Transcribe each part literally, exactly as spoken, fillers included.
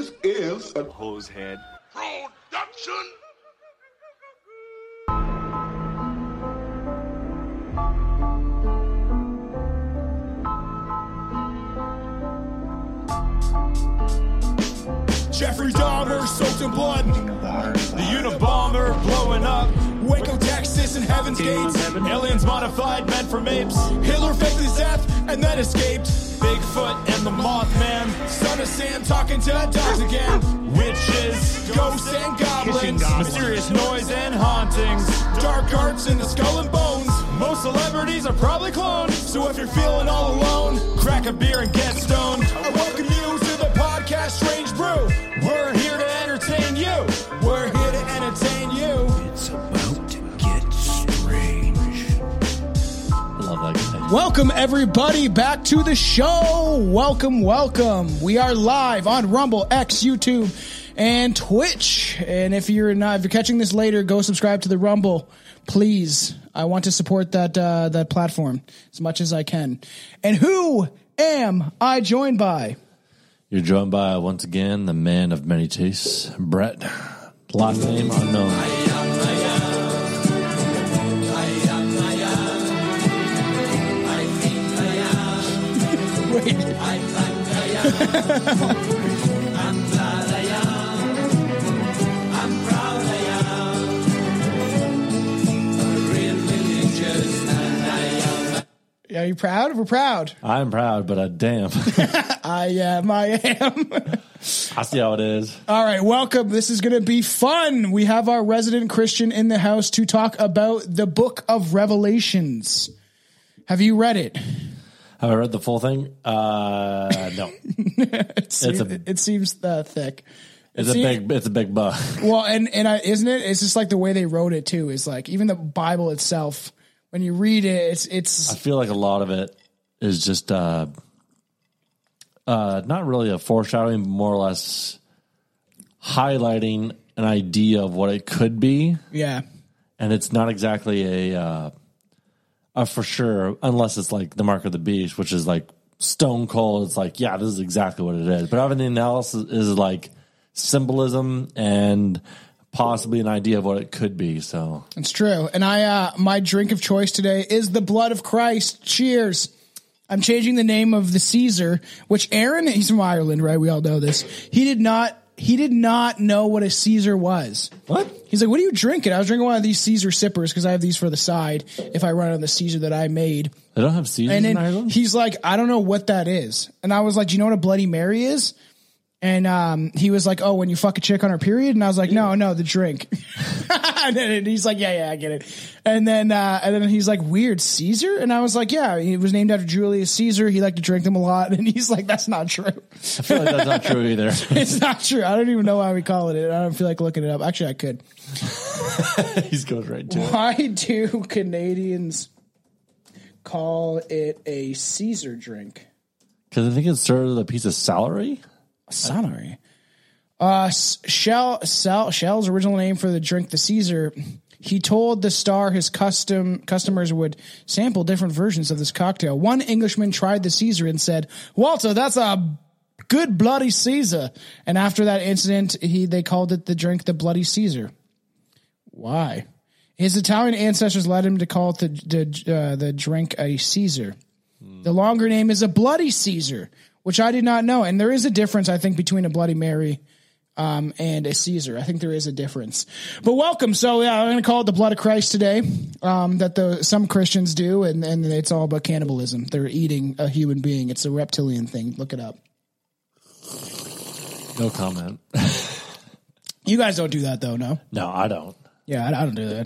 This is a Hosehead production. Jeffrey Dahmer soaked in blood. The Unabomber blowing up. Waco, Texas, and Heaven's Gates. Aliens modified, meant for apes. Hitler faked his death and then escaped. Bigfoot and the Mothman. Son of Sam talking to dogs again. Witches, ghosts, and goblins. Mysterious noise and hauntings. Dark arts in the skull and bones. Most celebrities are probably cloned. So if you're feeling all alone, crack a beer and get stoned. I welcome you to the podcast Strange Brew. We're here to entertain you. We're here to entertain you. It's about to get strange. I love that guy. Welcome, everybody, back to the show. Welcome, welcome. We are live on Rumble, X, YouTube, and Twitch. And if you're not, if you're catching this later, go subscribe to the Rumble, please. I want to support that uh, that platform as much as I can. And who am I joined by? You're joined by, once again, the man of many tastes, Brett. Last name unknown. Wait. Are you proud? We're proud. I'm proud, but uh, damn. I am. I am. I see how it is. All right. Welcome. This is going to be fun. We have our resident Christian in the house to talk about the book of Revelations. Have you read it? Have I read the full thing? Uh, no. it, seems, it's a, it seems uh, thick. It's it a seems, big, it's a big book. Well, and, and I, isn't it? It's just like the way they wrote it too. Is like, even the Bible itself, when you read it, it's, it's, I feel like a lot of it is just, uh, uh, not really a foreshadowing, but more or less highlighting an idea of what it could be. Yeah. And it's not exactly a, uh, a for sure, unless it's like the Mark of the Beast, which is like stone cold. It's like, yeah, this is exactly what it is. But everything else is, is like symbolism and possibly an idea of what it could be. So it's true. And I, uh, my drink of choice today is the blood of Christ. Cheers. I'm changing the name of the Caesar, which Aaron, he's from Ireland, right? We all know this. He did not, he did not know what a Caesar was. What? He's like, what are you drinking? I was drinking one of these Caesar sippers because I have these for the side if I run on the Caesar that I made. They don't have Caesars and then in Ireland? He's like, I don't know what that is. And I was like, do you know what a Bloody Mary is? And um, he was like, oh, when you fuck a chick on her period? And I was like, no, no, the drink. And then he's like, yeah, yeah, I get it. And then uh, and then he's like, weird, Caesar? And I was like, yeah, he was named after Julius Caesar. He liked to drink them a lot. And he's like, that's not true. I feel like that's not true either. It's not true. I don't even know why we call it it. I don't feel like looking it up. Actually, I could. He's going right to it. Why do Canadians call it a Caesar drink? Because I think it's sort of a piece of celery. Celery. Uh, Shell, Shell, Shell's original name for the drink, the Caesar. He told the Star his custom customers would sample different versions of this cocktail. One Englishman tried the Caesar and said, "Walter, that's a good bloody Caesar." And after that incident, he they called it the drink, the Bloody Caesar. Why? His Italian ancestors led him to call it the the, uh, the drink a Caesar. Hmm. The longer name is a Bloody Caesar, which I did not know. And there is a difference, I think, between a Bloody Mary um, and a Caesar. I think there is a difference. But welcome. So, yeah, I'm going to call it the blood of Christ today, um, that the some Christians do, and, and it's all about cannibalism. They're eating a human being. It's a reptilian thing. Look it up. No comment. You guys don't do that, though, no? No, I don't. Yeah, I, I don't do that.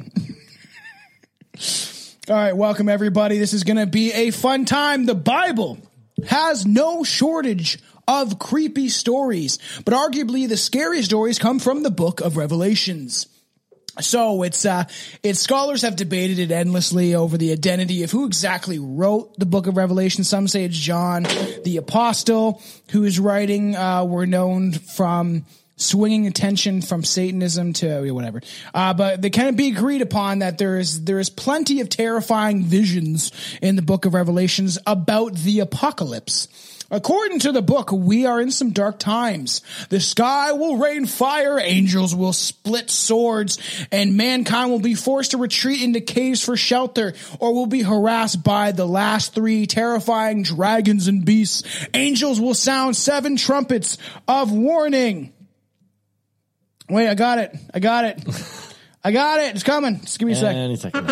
All right, welcome, everybody. This is going to be a fun time. The Bible has no shortage of creepy stories, but arguably the scariest stories come from the book of Revelations. So it's, uh, it's scholars have debated it endlessly over the identity of who exactly wrote the book of Revelation. Some say it's John the Apostle, who is writing, uh, we're known from, swinging attention from Satanism to whatever. Uh, but they can be agreed upon that there is there is plenty of terrifying visions in the book of Revelations about the apocalypse. According to the book, we are in some dark times. The sky will rain fire, angels will split swords, and mankind will be forced to retreat into caves for shelter, or will be harassed by the last three terrifying dragons and beasts. Angels will sound seven trumpets of warning. Wait, I got it. I got it. I got it. It's coming. Just give me a second. Any second.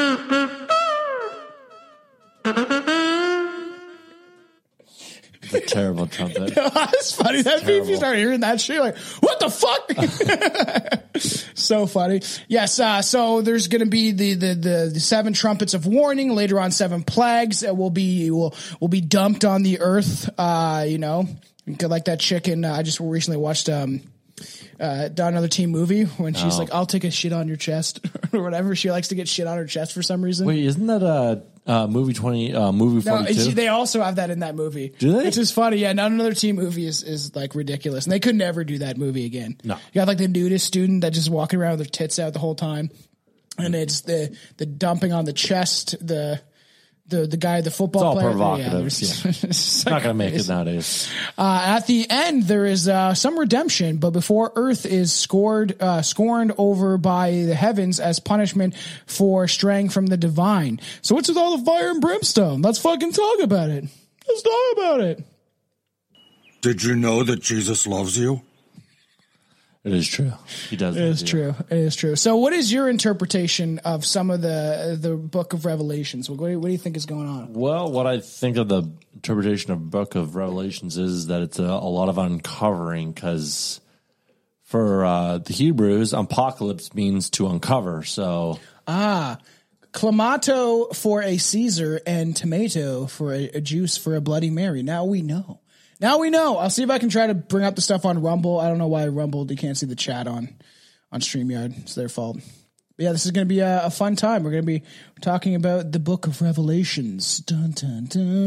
It's a terrible trumpet. That's funny. That if you start hearing that shit, you're like, what the fuck? So funny. Yes. Uh, so there's going to be the, the, the, the seven trumpets of warning. Later on, seven plagues that will be, will, will be dumped on the earth. Uh, you know, like that chicken. Uh, I just recently watched, um, uh, another teen movie when she's oh. like, I'll take a shit on your chest or whatever. She likes to get shit on her chest for some reason. Wait, isn't that a, uh, movie twenty, uh, movie No, forty-two? it's, they also have that in that movie. Do they? Which is funny. Yeah, not another teen movie is, is like ridiculous. And they could never do that movie again. No. You got like the nudist student that just walking around with their tits out the whole time. And it's the, the dumping on the chest, the, the, the guy, the football It's all player. provocative. Yeah, Yeah. it's Not going to make it nowadays. Uh, at the end, there is uh, some redemption, but before Earth is scored, uh, scorned over by the heavens as punishment for straying from the divine. So what's with all the fire and brimstone? Let's fucking talk about it. Let's talk about it. Did you know that Jesus loves you? It is true. He does. It is true. It is true. So what is your interpretation of some of the the book of Revelations? What do you, what do you think is going on? Well, what I think of the interpretation of Book of Revelations is that it's a, a lot of uncovering, because for uh, the Hebrews, apocalypse means to uncover. So Ah, clamato for a Caesar and tomato for a, a juice for a Bloody Mary. Now we know. Now we know. I'll see if I can try to bring up the stuff on Rumble. I don't know why Rumble, you can't see the chat on, on StreamYard. It's their fault. But yeah, this is going to be a, a fun time. We're going to be talking about the book of Revelations. Dun, dun,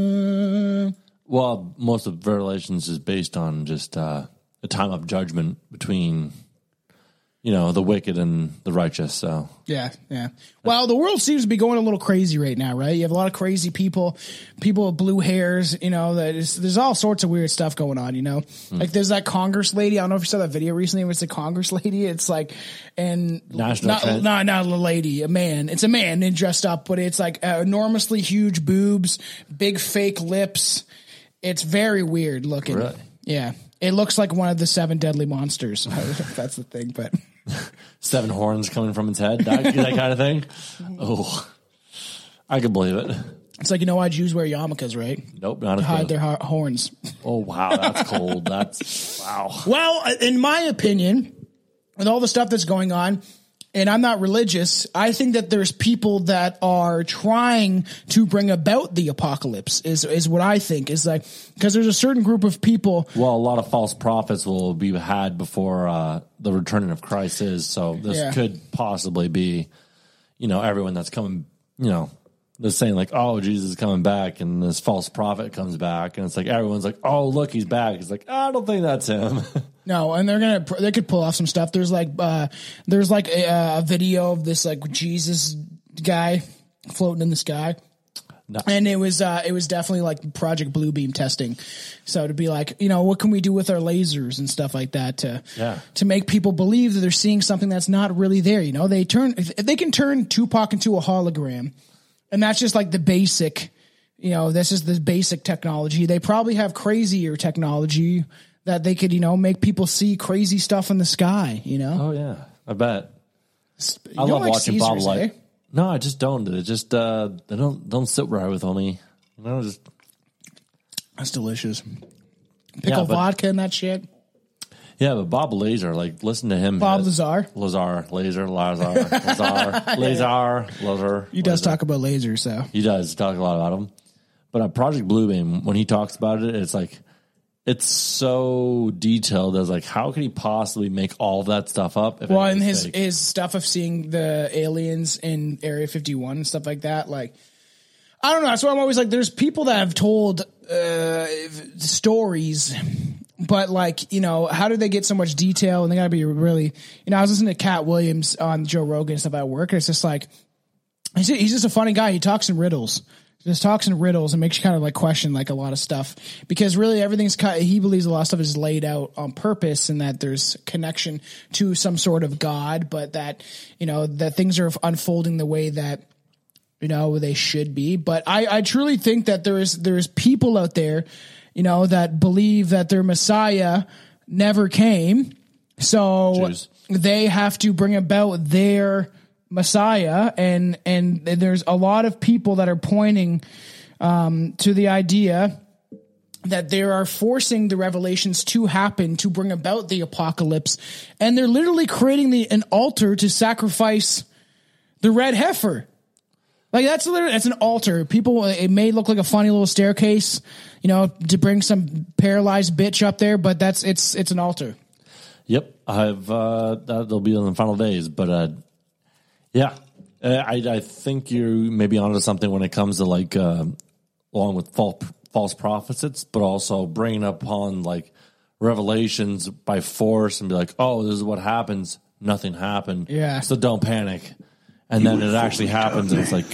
dun. well, most of Revelations is based on just uh, a time of judgment between, you know, the wicked and the righteous. So Yeah, yeah. Well, the world seems to be going a little crazy right now, right? You have a lot of crazy people, people with blue hairs, you know, that is, there's all sorts of weird stuff going on, you know? Mm. Like there's that Congress lady. I don't know if you saw that video recently. It was the Congress lady. It's like, and National not, trend. not, not a lady, a man. It's a man and dressed up, but it's like uh, enormously huge boobs, big fake lips. It's very weird looking. Really? Yeah. It looks like one of the seven deadly monsters. That's the thing, but... seven horns coming from its head, that, that kind of thing. Oh, I could believe it. It's like, you know why Jews wear yarmulkes, right? Nope, not To a hide clue. their ho- horns. Oh, wow, that's cold. That's, wow. Well, in my opinion, with all the stuff that's going on, and I'm not religious, I think that there's people that are trying to bring about the apocalypse is, is what I think is like, because there's a certain group of people. Well, a lot of false prophets will be had before uh, the returning of Christ is. So this Yeah. could possibly be, you know, everyone that's coming, you know, they're saying like, oh, Jesus is coming back, and this false prophet comes back, and it's like everyone's like, oh, look, he's back. It's like, I don't think that's him. No, and they're gonna they could pull off some stuff. There's like uh, there's like a, a video of this like Jesus guy floating in the sky. No. And it was uh, it was definitely like Project Bluebeam testing. So to be like, you know, what can we do with our lasers and stuff like that to Yeah. to make people believe that they're seeing something that's not really there. You know, they turn if they can turn Tupac into a hologram, and that's just like the basic. You know, this is the basic technology. They probably have crazier technology that they could, you know, make people see crazy stuff in the sky. You know, Oh, yeah, I bet. You I don't love like watching Bob Caesars, Light. eh? No, I just don't. It just, uh, they don't, don't sit right with me. You know, just, That's delicious. Pickle but- vodka and that shit. yeah, but Bob Lazar, like, listen to him. Bob His- Lazar. Lazar, Laser, Lazar, Lazar, Lazar, Lazar. He does talk about lasers, so. He does talk a lot about him. But on Project Bluebeam, when he talks about it, it's like, it's so detailed. As like, how could he possibly make all that stuff up? If Well, it and was his fake? his stuff of seeing the aliens in Area fifty-one and stuff like that, like, I don't know. That's why I'm always like, there's people that have told uh, stories but like, you know, how do they get so much detail? And they gotta be really, you know, I was listening to Cat Williams on Joe Rogan and stuff at work, and it's just like, he's just, he's just a funny guy. He talks in riddles. Just talks in riddles and makes you kind of like question like a lot of stuff, because really everything's kind of, he believes a lot of stuff is laid out on purpose, and that there's connection to some sort of God, but that, you know, that things are unfolding the way that, you know, they should be. But I, I truly think that there is, there's people out there, you know, that believe that their Messiah never came. So Jews. They have to bring about their Messiah, and and there's a lot of people that are pointing um, to the idea that they are forcing the revelations to happen to bring about the apocalypse, and they're literally creating the an altar to sacrifice the red heifer. Like that's literally that's an altar. People, it may look like a funny little staircase, you know, to bring some paralyzed bitch up there, but that's it's it's an altar. Yep, I've uh, that'll be in the final days, but. Uh, Yeah, uh, I, I think you're maybe onto something when it comes to like, uh, along with false, false prophets, but also bringing upon like revelations by force and be like, oh, this is what happens. Nothing happened. Yeah. So don't panic. And then it actually happens, and it's like,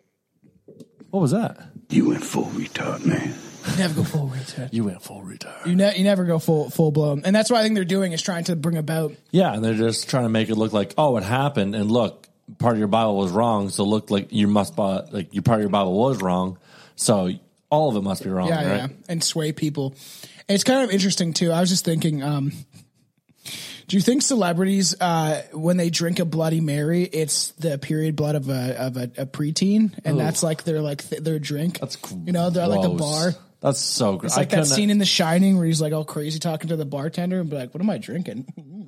what was that? You went full retard, man. You never go full retard. You went full retard. You, ne- you never go full full blown, and that's what I think they're doing is trying to bring about. Yeah, and they're just trying to make it look like, oh, it happened, and look, part of your Bible was wrong, so look like you must like your part of your Bible was wrong, so all of it must be wrong, Yeah, right? yeah, and sway people. And it's kind of interesting too. I was just thinking, um, do you think celebrities, uh, when they drink a Bloody Mary, it's the period blood of a of a, a preteen, and Ooh. that's like their like th- their drink? That's you know, they're like the bar. gross. That's so gross. It's like that scene in The Shining where he's like all crazy talking to the bartender and be like, "What am I drinking?"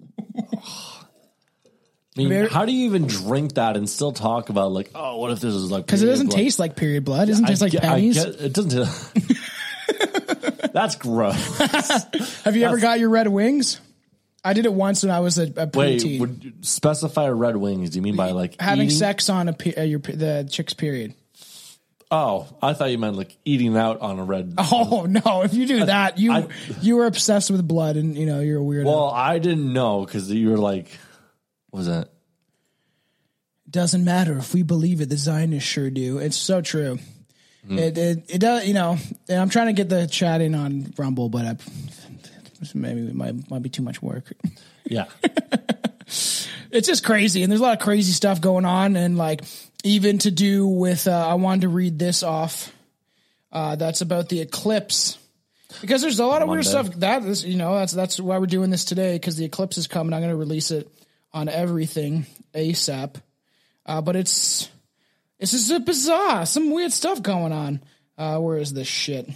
I mean, Very- how do you even drink that and still talk about like, oh, what if this is like? Because it period doesn't blood? taste like period blood. It doesn't I taste like get- I pennies. get- it doesn't. That's gross. Have you ever That's- got your Red Wings? I did it once when I was a, a Wait, preteen. would you specify Red Wings? Do you mean by like Having eating? sex on a pe- uh, your pe- the chick's period. Oh, I thought you meant like eating out on a red. Oh no! If you do that, you I- you were obsessed with blood, and you know you're a weirdo. Well, I didn't know because you were like, what was that? Doesn't matter if we believe it. The Zionists sure do. It's so true. Mm. It, it it does. You know, and I'm trying to get the chat in on Rumble, but I, maybe it might might be too much work. Yeah. It's just crazy, and there's a lot of crazy stuff going on, and like even to do with. Uh, I wanted to read this off. Uh, that's about the eclipse. Because there's a lot of Monday. weird stuff that is, you know, that's that's why we're doing this today, because the eclipse is coming. I'm going to release it on everything ASAP. Uh, but it's it's just bizarre, some weird stuff going on. Uh, where is this shit?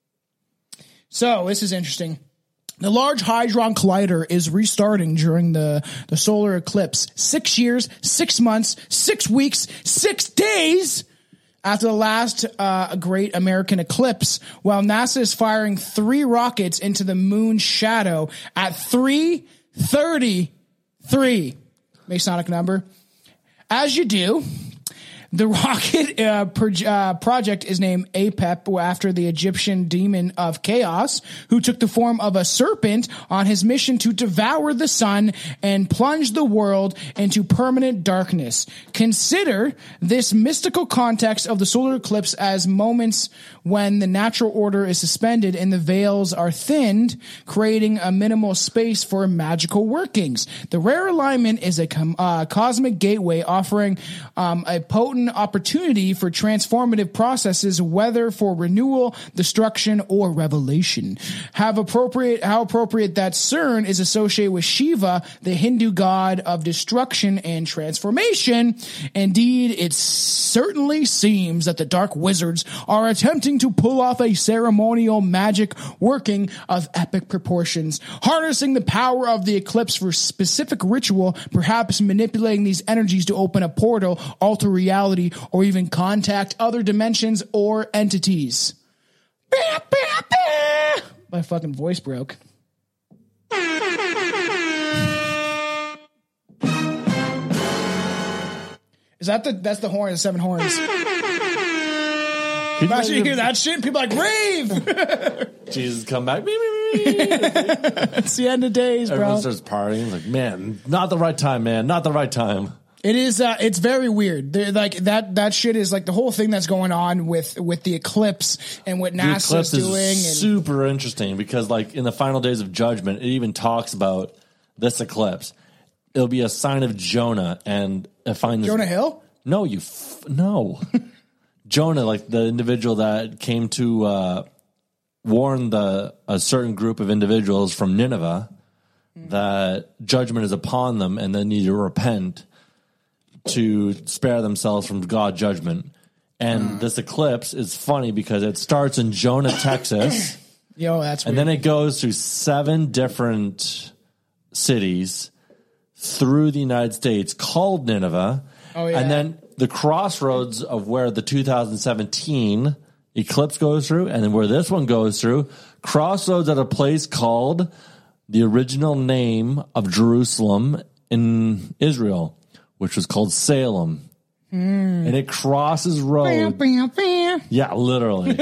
So this is interesting. The Large Hadron Collider is restarting during the, the solar eclipse. Six years, six months, six weeks, six days after the last uh, great American eclipse, while NASA is firing three rockets into the moon's shadow at three thirty-three. Masonic number. As you do, the rocket uh, pro- uh, project is named Apep after the Egyptian demon of chaos, who took the form of a serpent on his mission to devour the sun and plunge the world into permanent darkness. Consider this mystical context of the solar eclipse as moments when the natural order is suspended and the veils are thinned, creating a minimal space for magical workings. The rare alignment is a com- uh, cosmic gateway offering um, a potent opportunity for transformative processes, whether for renewal, destruction, or revelation. Have appropriate, how appropriate that CERN is associated with Shiva, the Hindu god of destruction and transformation. Indeed, it certainly seems that the dark wizards are attempting to pull off a ceremonial magic working of epic proportions, harnessing the power of the eclipse for specific ritual, perhaps manipulating these energies to open a portal, alter reality, or even contact other dimensions or entities. Bah, bah, bah. My fucking voice broke. Is that the that's the horn, the seven horns? Imagine you hear that shit and people are like, rave! Jesus come back. Me, me, me, It's the end of days, bro. Everyone starts partying. Like, man, not the right time, man. Not the right time. It is. Uh, it's very weird. They're like that. That shit is like the whole thing that's going on with with the eclipse and what The NASA's eclipse doing. is And super interesting because, like, in the final days of judgment, it even talks about this eclipse. It'll be a sign of Jonah, and I find this, Jonah Hill. No, you f- no. Jonah, like the individual that came to uh, warn the a certain group of individuals from Nineveh that judgment is upon them, and they need to repent to spare themselves from God judgment. And this eclipse is funny because it starts in Jonah, Texas, Yo, that's and weird. then it goes through seven different cities through the United States called Nineveh. Oh, yeah. And then the crossroads of where the two thousand seventeen eclipse goes through and then where this one goes through, crossroads at a place called the original name of Jerusalem in Israel, which was called Salem. Mm. And it crosses road. Bam, bam, bam. Yeah, literally.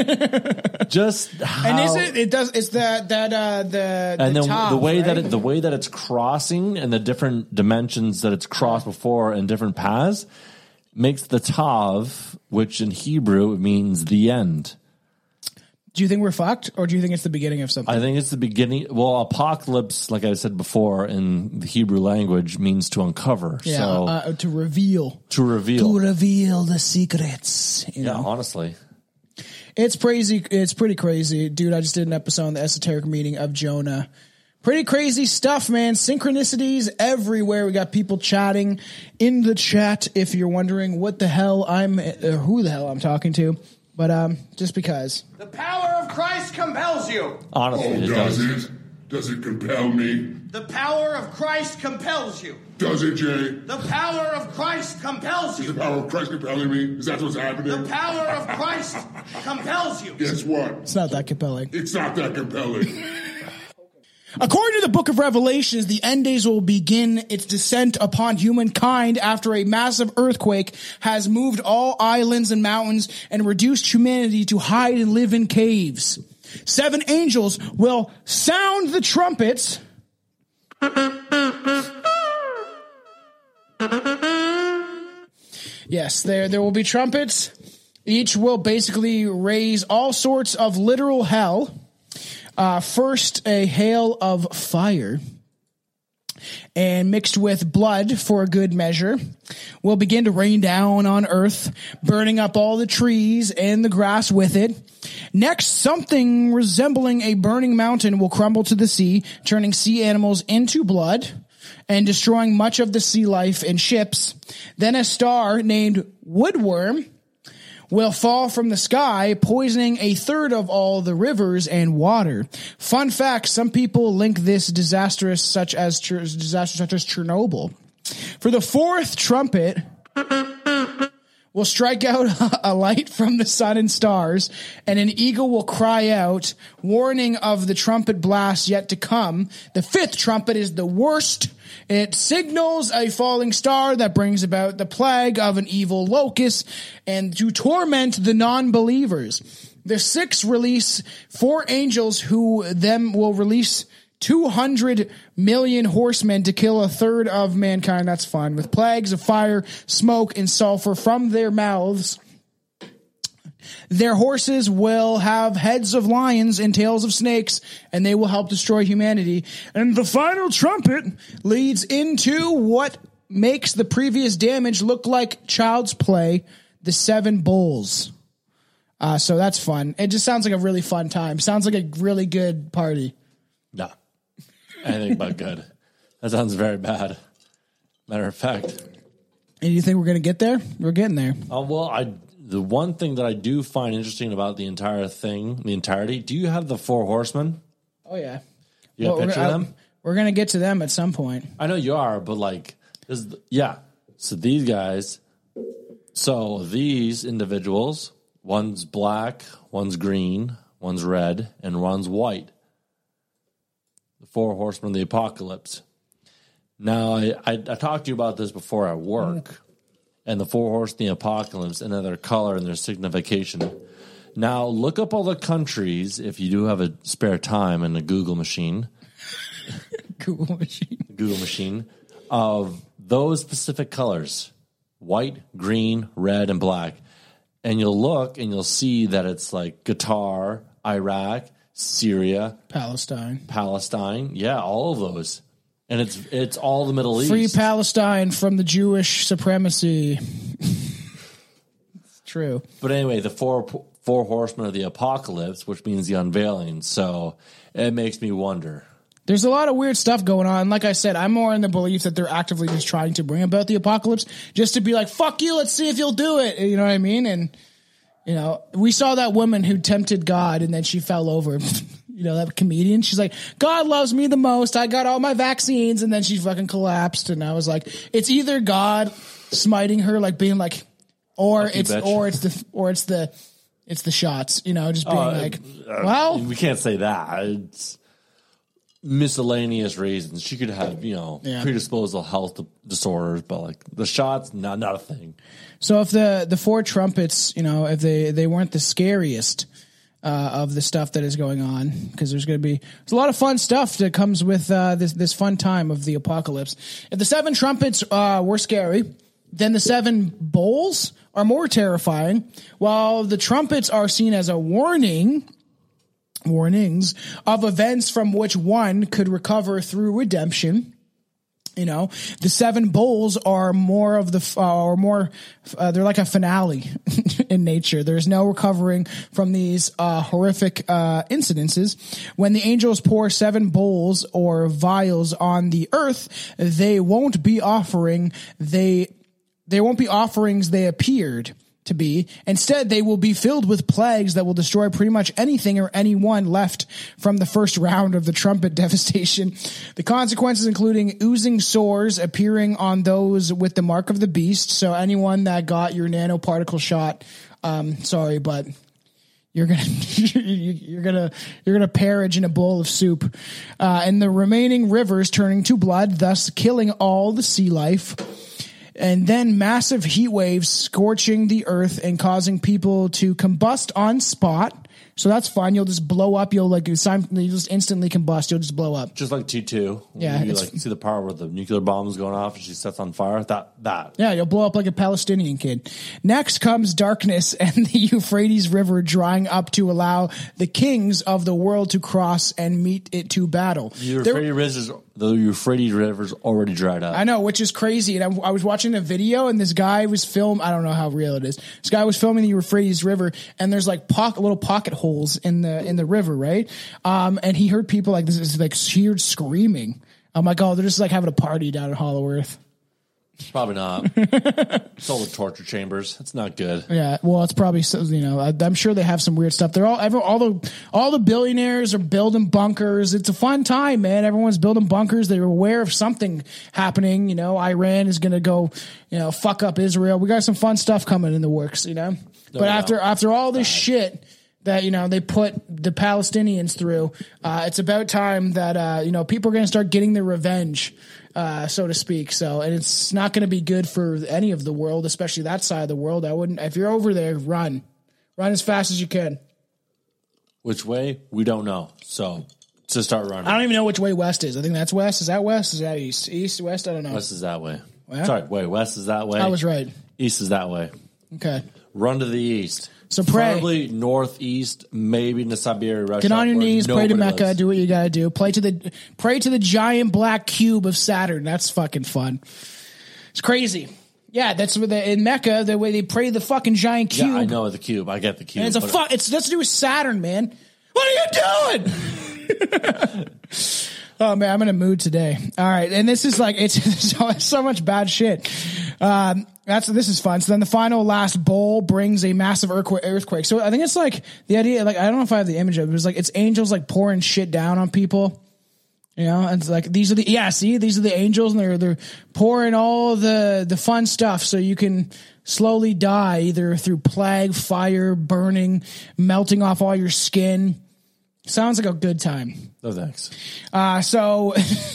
Just how, And is it? It does. It's that that uh the and the then top, the way right? that it, the way that it's crossing and the different dimensions that it's crossed before and different paths makes the Tav, which in Hebrew means the end. Do you think we're fucked, or do you think it's the beginning of something? I think it's the beginning. Well, apocalypse, like I said before, in the Hebrew language means to uncover. yeah, so uh, to reveal, to reveal. to reveal the secrets. You Yeah, know? honestly. It's crazy. It's pretty crazy, dude. I just did an episode on the esoteric meaning of Jonah. Pretty crazy stuff, man. Synchronicities everywhere. We got people chatting in the chat. If you're wondering what the hell I'm, uh, who the hell I'm talking to, but um, just because. The power of Christ compels you. Honestly, Oh, it does does. it? Does it compel me? The power of Christ compels you. Does it, Jay? The power of Christ compels Is the you. power of Christ compelling me? Is that what's happening? The power of Christ compels you. Guess what? It's not that compelling. It's not that compelling. According to the book of Revelations, the end days will begin its descent upon humankind after a massive earthquake has moved all islands and mountains and reduced humanity to hide and live in caves. Seven angels will sound the trumpets. Yes, there, there will be trumpets. Each will basically raise all sorts of literal hell. Uh, first, a hail of fire, and mixed with blood for a good measure, will begin to rain down on earth, burning up all the trees and the grass with it. Next, something resembling a burning mountain will crumble to the sea, turning sea animals into blood and destroying much of the sea life and ships. Then a star named Woodworm will fall from the sky, poisoning a third of all the rivers and water. Fun fact, some people link this disastrous such as disaster such as Chernobyl. For the fourth trumpet will strike out a light from the sun and stars, and an eagle will cry out, warning of the trumpet blast yet to come. The fifth trumpet is the worst. It signals a falling star that brings about the plague of an evil locust and to torment the non-believers. The sixth release four angels who them will release two hundred million horsemen to kill a third of mankind. That's fun. With plagues of fire, smoke, and sulfur from their mouths. Their horses will have heads of lions and tails of snakes, and they will help destroy humanity. And the final trumpet leads into what makes the previous damage look like child's play, the seven bowls. Uh, so that's fun. It just sounds like a really fun time. Sounds like a really good party. No. Anything but good. That sounds very bad. Matter of fact. And you think we're going to get there? We're getting there. Uh, well, I the one thing that I do find interesting about the entire thing, the entirety, do you have the four horsemen? Oh, yeah. You got Well, a picture we're, of I- them? We're going to get to them at some point. I know you are, but like, this, yeah. So these guys, so these individuals, one's black, one's green, one's red, and one's white. The four horsemen of the apocalypse. Now, I, I, I talked to you about this before at work, and the four horsemen of the apocalypse and their color and their signification. Now, look up all the countries if you do have a spare time in the Google machine. Google machine. Google machine of those specific colors: white, green, red, and black. And you'll look and you'll see that it's like Qatar, Iraq, Syria, Palestine. Palestine. Yeah, all of those. And it's it's all the Middle Free East. Palestine from the Jewish supremacy. It's true. But anyway, the four four horsemen of the apocalypse, which means the unveiling. So it makes me wonder. There's a lot of weird stuff going on. Like I said, I'm more in the belief that they're actively just trying to bring about the apocalypse just to be like, fuck you, let's see if you'll do it. You know what I mean? And, you know, we saw that woman who tempted God and then she fell over. You know, that comedian, she's like, God loves me the most. I got all my vaccines. And then she fucking collapsed. And I was like, it's either God smiting her, like being like, or Fuck you, it's, bitch. or it's the, or it's the, it's the shots, you know, just being Uh, like, uh, well, we can't say that. It's miscellaneous reasons. She could have, you know, Yeah. predisposal health disorders, but like the shots, not not a thing. so if the, the four trumpets, you know, if they, they weren't the scariest, uh, of the stuff that is going on, because there's going to be there's a lot of fun stuff that comes with uh, this this fun time of the apocalypse. If the seven trumpets uh, were scary, then the seven bowls are more terrifying. While the trumpets are seen as a warning, warnings of events from which one could recover through redemption. You know, the seven bowls are more of the, uh, or more, uh, they're like a finale in nature. There's no recovering from these, uh, horrific, uh, incidences. When the angels pour seven bowls or vials on the earth, they won't be offering, they, they won't be offerings they appeared to be. Instead, they will be filled with plagues that will destroy pretty much anything or anyone left from the first round of the trumpet devastation. The consequences including oozing sores appearing on those with the mark of the beast. So anyone that got your nanoparticle shot, um, sorry, but you're gonna you're gonna you're gonna parage in a bowl of soup, uh, and the remaining rivers turning to blood, thus killing all the sea life. And then massive heat waves scorching the earth and causing people to combust on spot. So that's fine. You'll just blow up. You'll like, you just instantly combust. You'll just blow up. Just like T two. Yeah, You it's- like see the power where the nuclear bomb is going off and she sets on fire. That, that. Yeah, you'll blow up like a Palestinian kid. Next comes darkness and the Euphrates River drying up to allow the kings of the world to cross and meet it to battle. The There- Euphrates River's, the Euphrates River's already dried up. I know, which is crazy. And I, I was watching a video, and this guy was film. I don't know how real it is. This guy was filming the Euphrates River, and there's like pocket, little pocket holes in the in the river, right? Um, and he heard people like this is like heard screaming. I'm like, oh, they're just like having a party down at Hollow Earth. Probably not. It's all the torture chambers. It's not good. Yeah, well, it's probably so- you know I, I'm sure they have some weird stuff. They're all every, all the all the billionaires are building bunkers. It's a fun time, man. Everyone's building bunkers. They're aware of something happening. You know, Iran is going to go, you know, fuck up Israel. We got some fun stuff coming in the works. You know, but no. after after all this shit that, you know, they put the Palestinians through, uh, it's about time that uh, you know, people are going to start getting their revenge. Uh, so to speak. So, and it's not going to be good for any of the world, especially that side of the world. I wouldn't, if you're over there, run, run as fast as you can. Which way? We don't know. So, to start running. I don't even know which way west is. I think that's west. Is that west? Is that east? East, west? I don't know. West is that way. Well, Sorry, wait, west is that way. I was right. East is that way. Okay. Run to the east. So pray. Probably northeast, maybe in the Siberia, Russia. Get on your where knees, pray to nobody Mecca, lives. do what you gotta do. Pray to the, pray to the giant black cube of Saturn. That's fucking fun. It's crazy. Yeah, that's what they, in Mecca, the way they pray the fucking giant cube. Yeah, I know the cube. I get the cube. And it's a but- fuck. It's that's to do with Saturn, man. What are you doing? Oh man, I'm in a mood today. All right, and this is like it's so, so much bad shit. Um, that's this is fun. So then the final last bowl brings a massive earthquake. Earthquake. So I think it's like the idea. Like I don't know if I have the image of it. It was like it's angels like pouring shit down on people. You know, and it's like these are the yeah. See, these are the angels, and they're they're pouring all the the fun stuff so you can slowly die either through plague, fire, burning, melting off all your skin. Sounds like a good time. No thanks. Uh, so,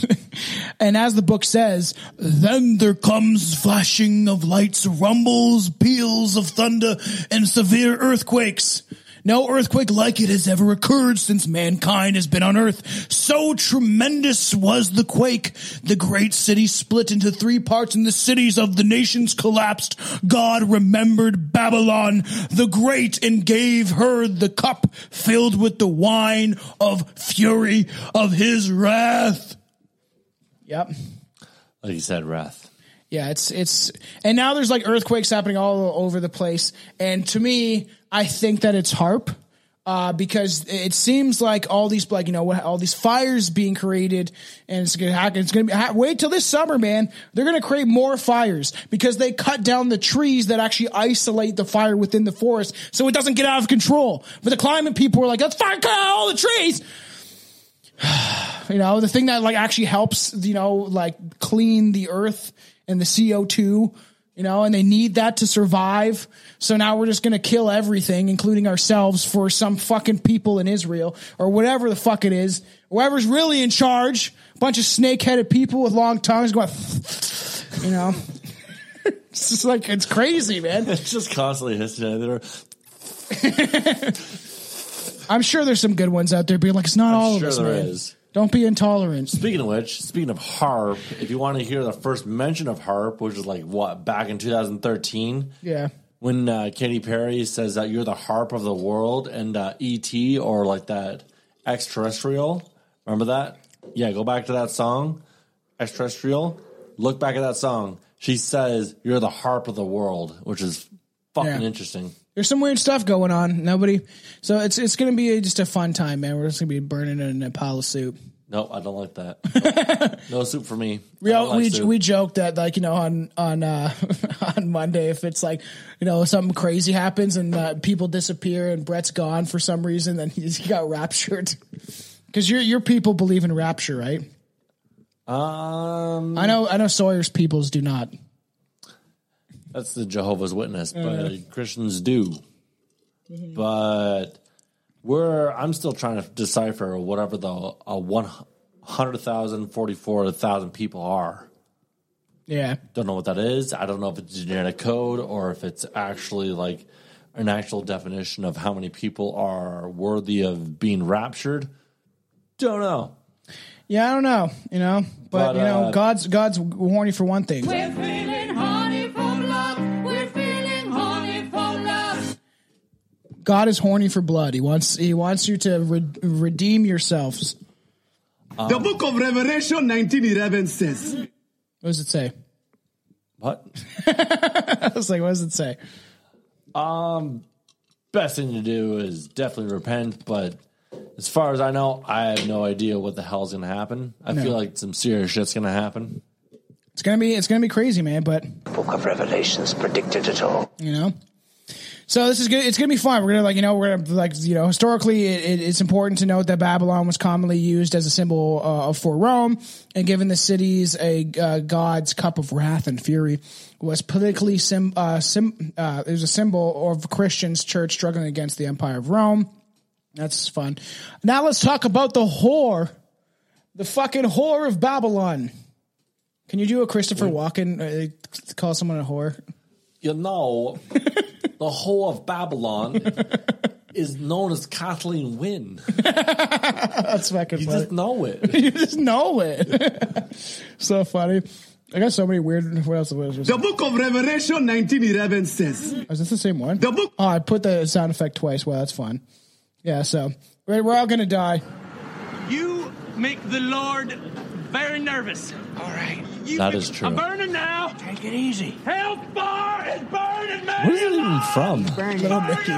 and as the book says, then there comes flashing of lights, rumbles, peals of thunder, and severe earthquakes. No earthquake like it has ever occurred since mankind has been on earth. So tremendous was the quake. The great city split into three parts and the cities of the nations collapsed. God remembered Babylon the Great and gave her the cup filled with the wine of fury of his wrath. Yep. Like you said, wrath. Yeah, it's, it's, and now there's like earthquakes happening all over the place. And to me, I think that it's HAARP, uh, because it seems like all these, like, you know, all these fires being created, and it's going to happen. It's going to be, ha- wait till this summer, man. They're going to create more fires because they cut down the trees that actually isolate the fire within the forest so it doesn't get out of control. But the climate people are like, let's fire cut out all the trees. You know, the thing that like actually helps, you know, like clean the earth and the C O two, you know, and they need that to survive. So now we're just going to kill everything, including ourselves, for some fucking people in Israel or whatever the fuck it is. Whoever's really in charge, a bunch of snake-headed people with long tongues going, you know. It's just like, it's crazy, man. It's just constantly hissing at it. I'm sure there's some good ones out there being like, it's not I'm all sure of us, there man. is. Don't be intolerant. Speaking of which, speaking of HAARP, if you want to hear the first mention of HAARP, which was like, what, back in two thousand thirteen? Yeah. When uh, Katy Perry says that you're the harp of the world and uh, E T or like that extraterrestrial. Remember that? Yeah, go back to that song, extraterrestrial. Look back at that song. She says you're the harp of the world, which is fucking Yeah. interesting. There's some weird stuff going on. Nobody. So it's it's going to be just a fun time, man. We're just going to be burning in a pile of soup. No, I don't like that. No, no soup for me. We I all, don't like we soup. we joked that, like, you know, on on uh, on Monday, if it's like, you know, something crazy happens and uh, people disappear and Brett's gone for some reason, then he, he got raptured. Because your your people believe in rapture, right? Um, I know I know Sawyer's peoples do not. That's the Jehovah's Witness, but Uh-huh. Christians do. Mm-hmm. But we're I'm still trying to decipher whatever the uh, one hundred thousand, forty-four thousand people are. Yeah. Don't know what that is. I don't know if it's genetic code or if it's actually like an actual definition of how many people are worthy of being raptured. Don't know. Yeah, I don't know, you know, but, But, you know, uh, God's God's horny for one thing. We're feeling horny for love. We're feeling horny for love. God is horny for blood. He wants he wants you to re- redeem yourselves. The book of Revelation nineteen eleven says, What does it say? What? I was like, what does it say? Um, best thing to do is definitely repent, but as far as I know, I have no idea what the hell's going to happen. I No. feel like some serious shit's going to happen. It's gonna be it's gonna be crazy, man. But Book of Revelations predicted it all. you know, so this is good. It's gonna be fun. We're gonna like you know we're gonna like you know historically it, it, it's important to note that Babylon was commonly used as a symbol uh, for Rome, and given the cities a uh, God's cup of wrath and fury was politically sim, uh, sim uh, it was a symbol of Christians church struggling against the Empire of Rome. That's fun. Now let's talk about the whore, the fucking whore of Babylon. Can you do a Christopher Walken? Uh, call someone a whore? You know, the whole of Babylon is known as Kathleen Wynne. That's fucking You funny. just know it. You just know it. So funny. I got so many weird. What else was this? the book of Revelation nineteen eleven says, Is this the same one? the book Oh, I put the sound effect twice. Well, that's fun. Yeah, so we're, we're all gonna die. You make the Lord very nervous. All right. You That is true. I'm burning now. Take it easy. Hellfire is burning me. Where's it even from? Little Mickey.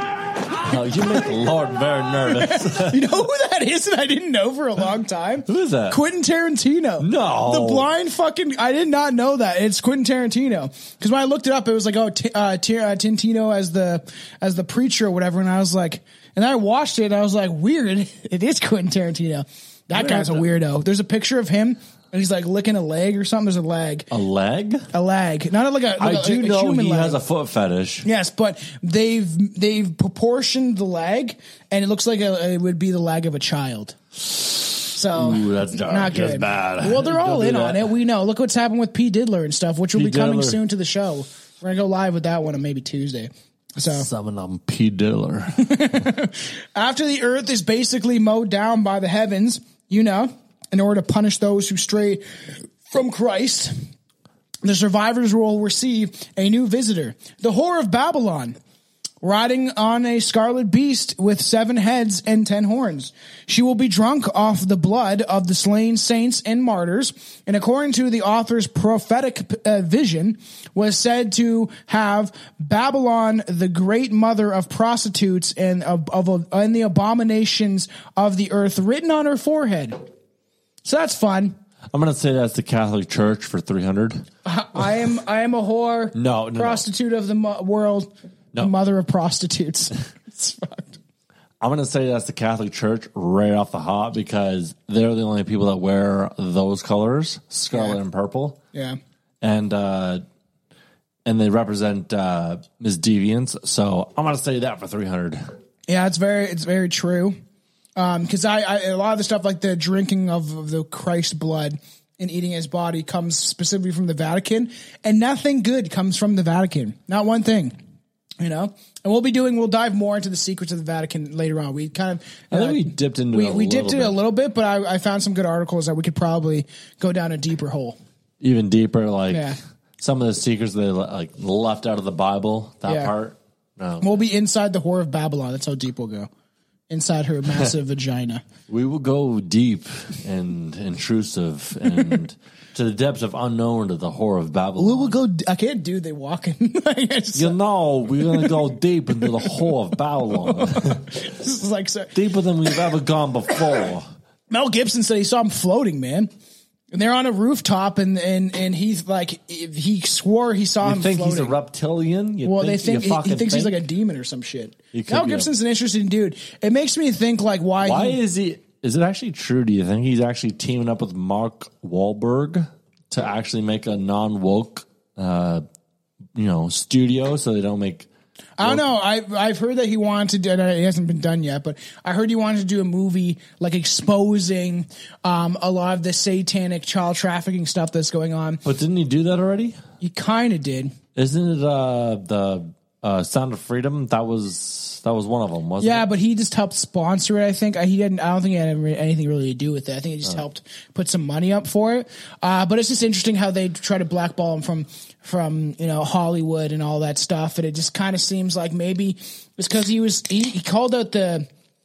No, you make the Lord very nervous. You know who that is that I didn't know for a long time? Who is that? Quentin Tarantino. No. The blind fucking, I did not know that. It's Quentin Tarantino. Because when I looked it up, it was like, oh, T- uh, T- uh, Tintino as the, as the preacher or whatever. And I was like, and I watched it and I was like, weird. It is Quentin Tarantino. That guy's a weirdo. There's a picture of him and he's like licking a leg or something. There's a leg. A leg? A leg. Not like a, like I a, do like a know human he leg. has a foot fetish. Yes, but they've they've proportioned the leg, and it looks like a, it would be the leg of a child. So Ooh, that's dark. not good. That's bad. Well, they're all Don't do in on that. it. We know. Look what's happened with P. Diddler and stuff, which will P. be coming Diddler. soon to the show. We're gonna go live with that one on maybe Tuesday. So Summon on P. Diller. after the earth is basically mowed down by the heavens, you know, in order to punish those who stray from Christ, the survivors will receive a new visitor, the Whore of Babylon, riding on a scarlet beast with seven heads and ten horns. She will be drunk off the blood of the slain saints and martyrs, and according to the author's prophetic uh, vision, was said to have Babylon, the great mother of prostitutes and of, of and the abominations of the earth, written on her forehead. So that's fun. I'm going to say that's the Catholic Church for three hundred. I am I am a whore, No, no, no. prostitute of the mo- world, No. the mother of prostitutes. It's fucked. I'm going to say that's the Catholic Church right off the hop because they're the only people that wear those colors, scarlet Yeah. and purple. Yeah. And uh, and they represent uh, Miss Deviance. So I'm going to say that for three hundred. Yeah, it's very it's very true. Um, because I, I a lot of the stuff like the drinking of, of the Christ blood and eating his body comes specifically from the Vatican, and nothing good comes from the Vatican. Not one thing. You know, and we'll be doing. We'll dive more into the secrets of the Vatican later on. We kind of, I think uh, we dipped into we it a we dipped little it a bit. little bit, but I, I found some good articles that we could probably go down a deeper hole. Even deeper, like Yeah. some of the secrets they le- like left out of the Bible. That Yeah. part, no. We'll be inside the Whore of Babylon. That's how deep we'll go. Inside her massive vagina. We will go deep and intrusive and to the depths of unknown to the Whore of Babylon. We will go. I can't do the walking. You know, we're going to go deep into the Whore of Babylon. This is like so. Deeper than we've ever gone before. Mel Gibson said he saw him floating, man. And they're on a rooftop, and and and he's like, he swore he saw You him think floating. he's a reptilian? You well, they think you he, he fucking thinks he's think? like a demon or some shit. He could Mel be a- Gibson's an interesting dude. It makes me think like why. Why he, is he? Is it actually true? Do you think he's actually teaming up with Mark Wahlberg to actually make a non-woke, uh, you know, studio so they don't make? I don't know. I I've heard that he wanted to do, and it hasn't been done yet, but I heard he wanted to do a movie like exposing um, a lot of the satanic child trafficking stuff that's going on. But didn't he do that already? He kind of did. Isn't it uh, the uh, Sound of Freedom? That was that was one of them, wasn't Yeah, it? but he just helped sponsor it. I think he didn't. I don't think he had anything really to do with it. I think he just helped put some money up for it. Uh, but it's just interesting how they try to blackball him from from you know Hollywood and all that stuff. And it just kind of seems like maybe it's because he was he, he called out the,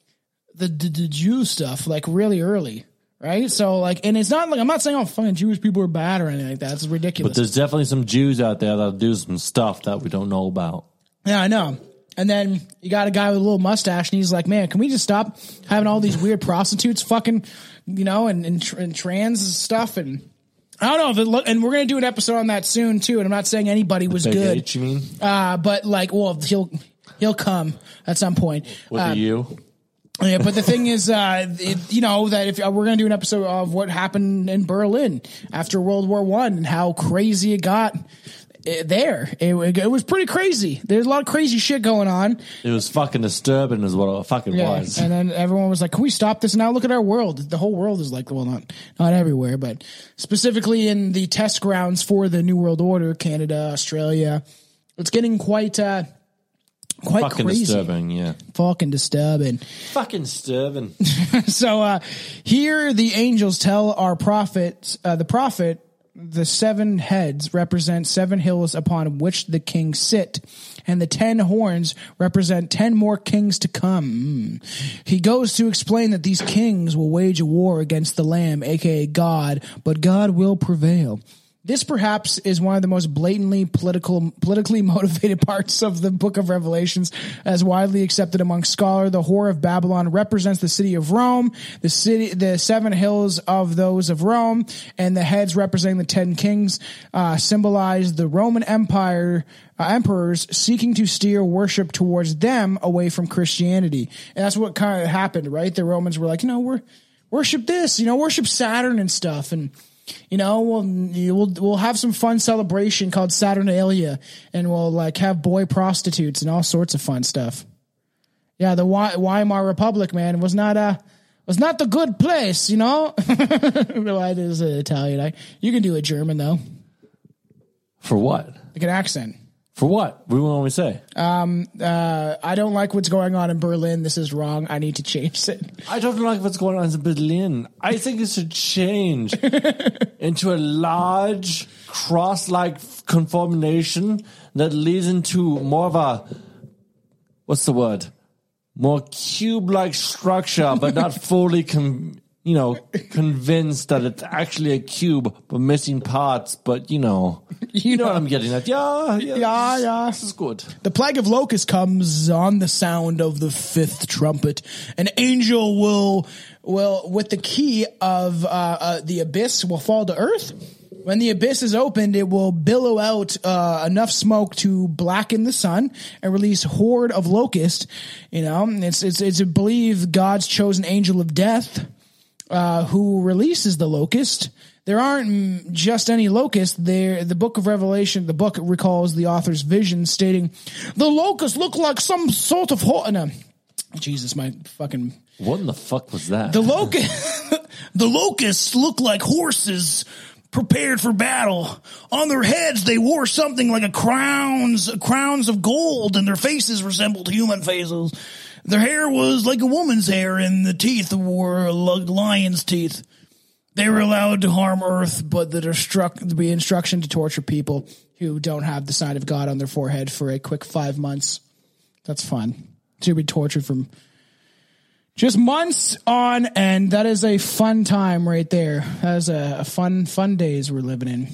the the the Jew stuff like really early. Right, so like, and it's not like I'm not saying all fucking Jewish people are bad or anything like that. It's ridiculous. But there's definitely some Jews out there that do some stuff that we don't know about. Yeah, I know. And then you got a guy with a little mustache, and he's like, "Man, can we just stop having all these weird prostitutes, fucking, you know, and and, tr- and trans stuff?" And I don't know if it look. And we're gonna do an episode on that soon too. And I'm not saying anybody was Big good, H, you mean? uh, but like, well, he'll he'll come at some point. With Uh, the U? Yeah, but the thing is, uh, it, you know, that if uh, we're going to do an episode of what happened in Berlin after World War One and how crazy it got uh, there, it, it was pretty crazy. There's a lot of crazy shit going on. It was fucking disturbing is what it fucking Yeah, was. and then everyone was like, "Can we stop this now? Look at our world. The whole world is like, well, not not everywhere, but specifically in the test grounds for the New World Order, Canada, Australia, it's getting quite." Uh, Quite fucking crazy. disturbing, yeah. Fucking disturbing. Fucking disturbing. So uh, here the angels tell our prophet, uh, the prophet, the seven heads represent seven hills upon which the kings sit, and the ten horns represent ten more kings to come. Mm. He goes to explain that these kings will wage a war against the Lamb, aka God, but God will prevail. This perhaps is one of the most blatantly political, politically motivated parts of the book of Revelations, as widely accepted among scholars. The Whore of Babylon represents the city of Rome, the city, the seven hills of those of Rome, and the heads representing the ten kings, uh, symbolize the Roman Empire, uh, emperors seeking to steer worship towards them away from Christianity. And that's what kind of happened, right? The Romans were like, you know, we're, worship this, you know, worship Saturn and stuff. And, you know, we'll, we'll, we'll have some fun celebration called Saturnalia, and we'll like have boy prostitutes and all sorts of fun stuff. Yeah. The Weimar Republic, man, was not a, was not the good place, you know? No, I is Italian. I, you can do a German though. For what? Like an accent. For what? What do you want me to say? Um, uh, I don't like what's going on in Berlin. This is wrong. I need to change it. I don't like what's going on in Berlin. I think it should change into a large cross-like conformation that leads into more of a, what's the word? More cube-like structure, but not fully, com- you know, convinced that it's actually a cube, but missing parts. But, you know, you, you know, know what I'm getting at. Yeah, yeah, yeah, yeah. This is good. The plague of locusts comes on the sound of the fifth trumpet. An angel will, will with the key of uh, uh, the abyss, will fall to earth. When the abyss is opened, it will billow out uh, enough smoke to blacken the sun and release horde of locusts. You know, it's it's it's believed God's chosen angel of death, uh, who releases the locust. There aren't just any locusts. There, the book of Revelation, the book recalls the author's vision, stating, "The locusts look like some sort of ho-" no, Jesus, my fucking. What in the fuck was that? The locust, the locusts look like horses prepared for battle. On their heads, they wore something like a crowns, crowns of gold, and their faces resembled human faces. Their hair was like a woman's hair, and the teeth were like lion's teeth. They were allowed to harm Earth, but the destruct, the instruction to torture people who don't have the sign of God on their forehead for a quick five months. That's fun. To be tortured from just months on, and that is a fun time right there. That is a, a fun, fun days we're living in.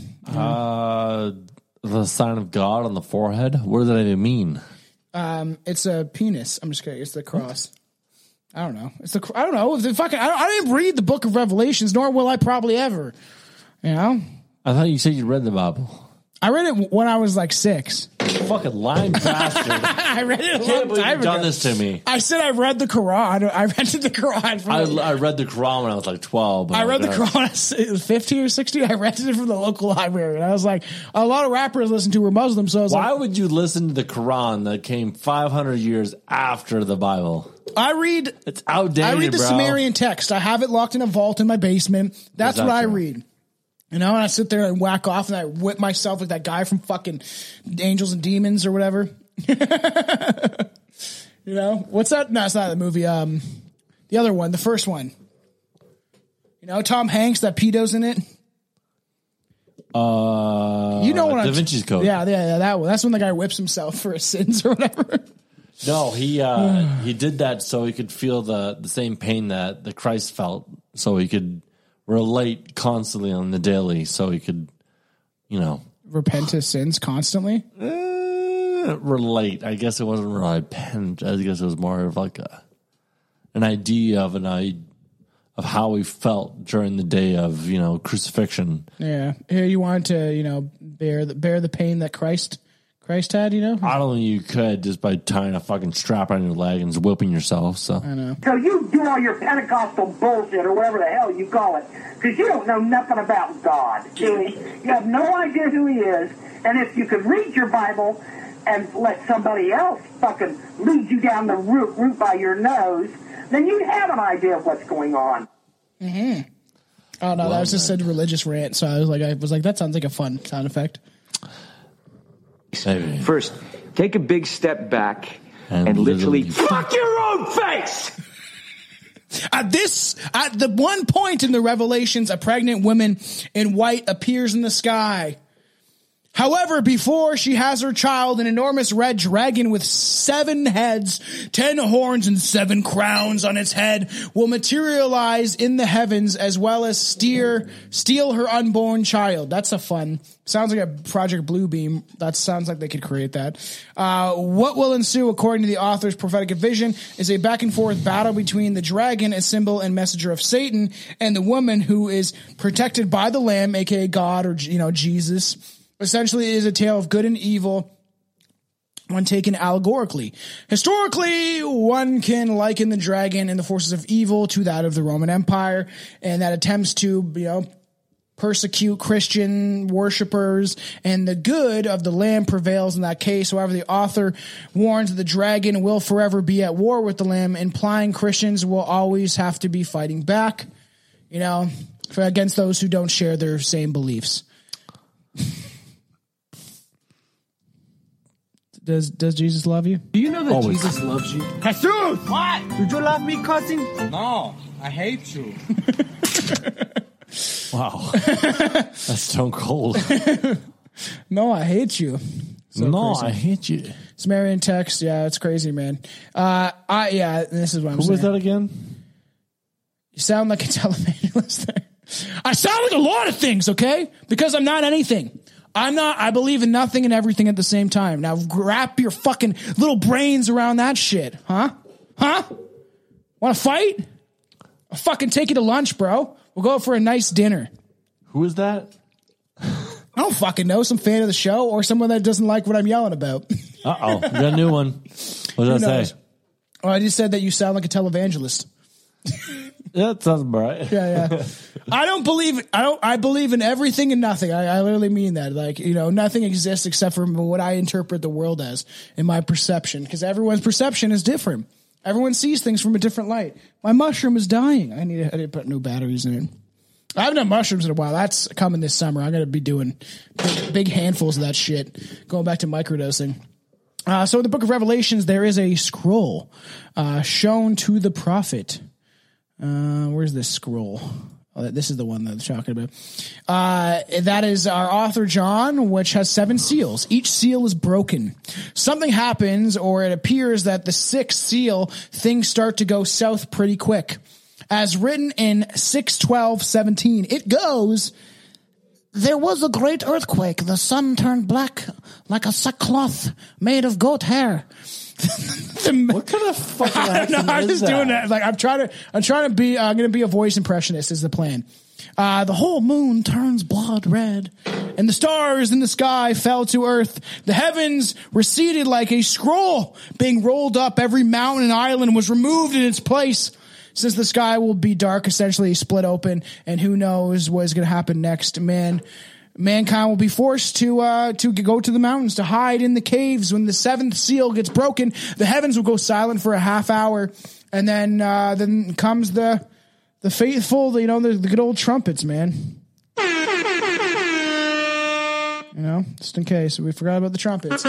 Uh, the sign of God on the forehead? What does that even mean? Um, it's a penis. I'm just kidding. It's the cross. I don't know. It's the I don't know. The fucking I, don't, I didn't read the book of Revelations, nor will I probably ever. You know. I thought you said you read the Bible. I read it when I was like six. Fucking lying bastard. I read it a Can't long believe time you've done ago. this to me. I said I read the Quran. I read the Quran. From I, the, I read the Quran when I was like twelve. I read the like, Quran when I was fifteen or sixteen. I rented it from the local library. And I was like, a lot of rappers listen to were Muslim. So I was why like, would you listen to the Quran that came five hundred years after the Bible? I read. It's outdated, I read the bro. Sumerian text. I have it locked in a vault in my basement. That's that what I true? read. You know, and I sit there and whack off and I whip myself like that guy from fucking Angels and Demons or whatever. You know, what's that? No, it's not the movie. Um, the other one, the first one. You know, Tom Hanks, that pedo's in it. Uh, You know what Da I'm Vinci's Code. Yeah, yeah, yeah, that one. That's when the guy whips himself for his sins or whatever. No, he uh, he did that so he could feel the, the same pain that the Christ felt, so he could relate constantly on the daily, so he could, you know, Repent his sins constantly. uh, relate. I guess it wasn't really repent. I guess it was more of like a an idea of an idea of how he felt during the day of, you know, crucifixion. Yeah, here you want to, you know, bear the bear the pain that Christ Christ had. You know, I don't think you could just by tying a fucking strap on your leg and just whipping yourself. So I know. So you do all your Pentecostal bullshit or whatever the hell you call it, because you don't know nothing about God. Jimmy. You have no idea who he is, and if you could read your Bible and let somebody else fucking lead you down the route, route by your nose, then you'd have an idea of what's going on. Mm-hmm. Oh no, Love that was just that. a religious rant. So I was like, I was like, that sounds like a fun sound effect. maybe. First, take a big step back And and, literally, literally- fuck your own face! At this, at the one point in the Revelations, a pregnant woman in white appears in the sky. However, before she has her child, an enormous red dragon with seven heads, ten horns, and seven crowns on its head will materialize in the heavens as well as steer, steal her unborn child. That's a fun, sounds like a Project Bluebeam. That sounds like they could create that. Uh, what will ensue, according to the author's prophetic vision, is a back and forth battle between the dragon, a symbol and messenger of Satan, and the woman who is protected by the Lamb, aka God or, you know, Jesus. Essentially, it is a tale of good and evil when taken allegorically. Historically, one can liken the dragon and the forces of evil to that of the Roman Empire, and that attempts to, you know, persecute Christian worshipers, and the good of the Lamb prevails in that case. However, the author warns that the dragon will forever be at war with the Lamb, implying Christians will always have to be fighting back, you know, for, against those who don't share their same beliefs. Does Does Jesus love you? Do you know that Always. Jesus loves you? Jesus! What? Did you love me, cousin? No, I hate you. Wow. That's stone cold. No, I hate you. So no, crazy. I hate you. Sumerian text. Yeah, it's crazy, man. Uh, I yeah, this is what I'm Who saying. was that again? You sound like a televangelist there. I sound like a lot of things, okay? Because I'm not anything. I'm not, I believe in nothing and everything at the same time. Now wrap your fucking little brains around that shit, huh? Huh? Want to fight? I'll fucking take you to lunch, bro. We'll go for a nice dinner. Who is that? I don't fucking know. Some fan of the show or someone that doesn't like what I'm yelling about. Uh-oh. We got a new one. What did I say? Oh, I just said that you sound like a televangelist. Yeah, that sounds about right. Yeah, yeah. I don't believe, I don't, I believe in everything and nothing. I, I literally mean that. Like, you know, nothing exists except for what I interpret the world as in my perception. Because everyone's perception is different. Everyone sees things from a different light. My mushroom is dying. I need to, I need to put new batteries in it. I haven't done mushrooms in a while. That's coming this summer. I'm going to be doing big, big handfuls of that shit. Going back to microdosing. Uh, so in the book of Revelations, there is a scroll uh, shown to the prophet. Uh, where's this scroll? Oh, this is the one that I'm talking about. Uh, that is our author, John, which has seven seals. Each seal is broken. Something happens, or it appears that the sixth seal, things start to go south pretty quick. As written in six twelve seventeen, it goes, there was a great earthquake. The sun turned black like a sackcloth made of goat hair. the, what kind of fucking I don't know, I'm just that? doing that. Like I'm trying to, I'm trying to be, uh, I'm going to be a voice impressionist is the plan. Uh, the whole moon turns blood red and the stars in the sky fell to earth. The heavens receded like a scroll being rolled up. Every mountain and island was removed in its place. Since the sky will be dark, essentially split open, and who knows what is going to happen next. Man, mankind will be forced to uh, to go to the mountains, to hide in the caves. When the seventh seal gets broken, the heavens will go silent for a half hour, and then uh, then comes the the faithful, you know, the, the good old trumpets, man. You know, just in case we forgot about the trumpets.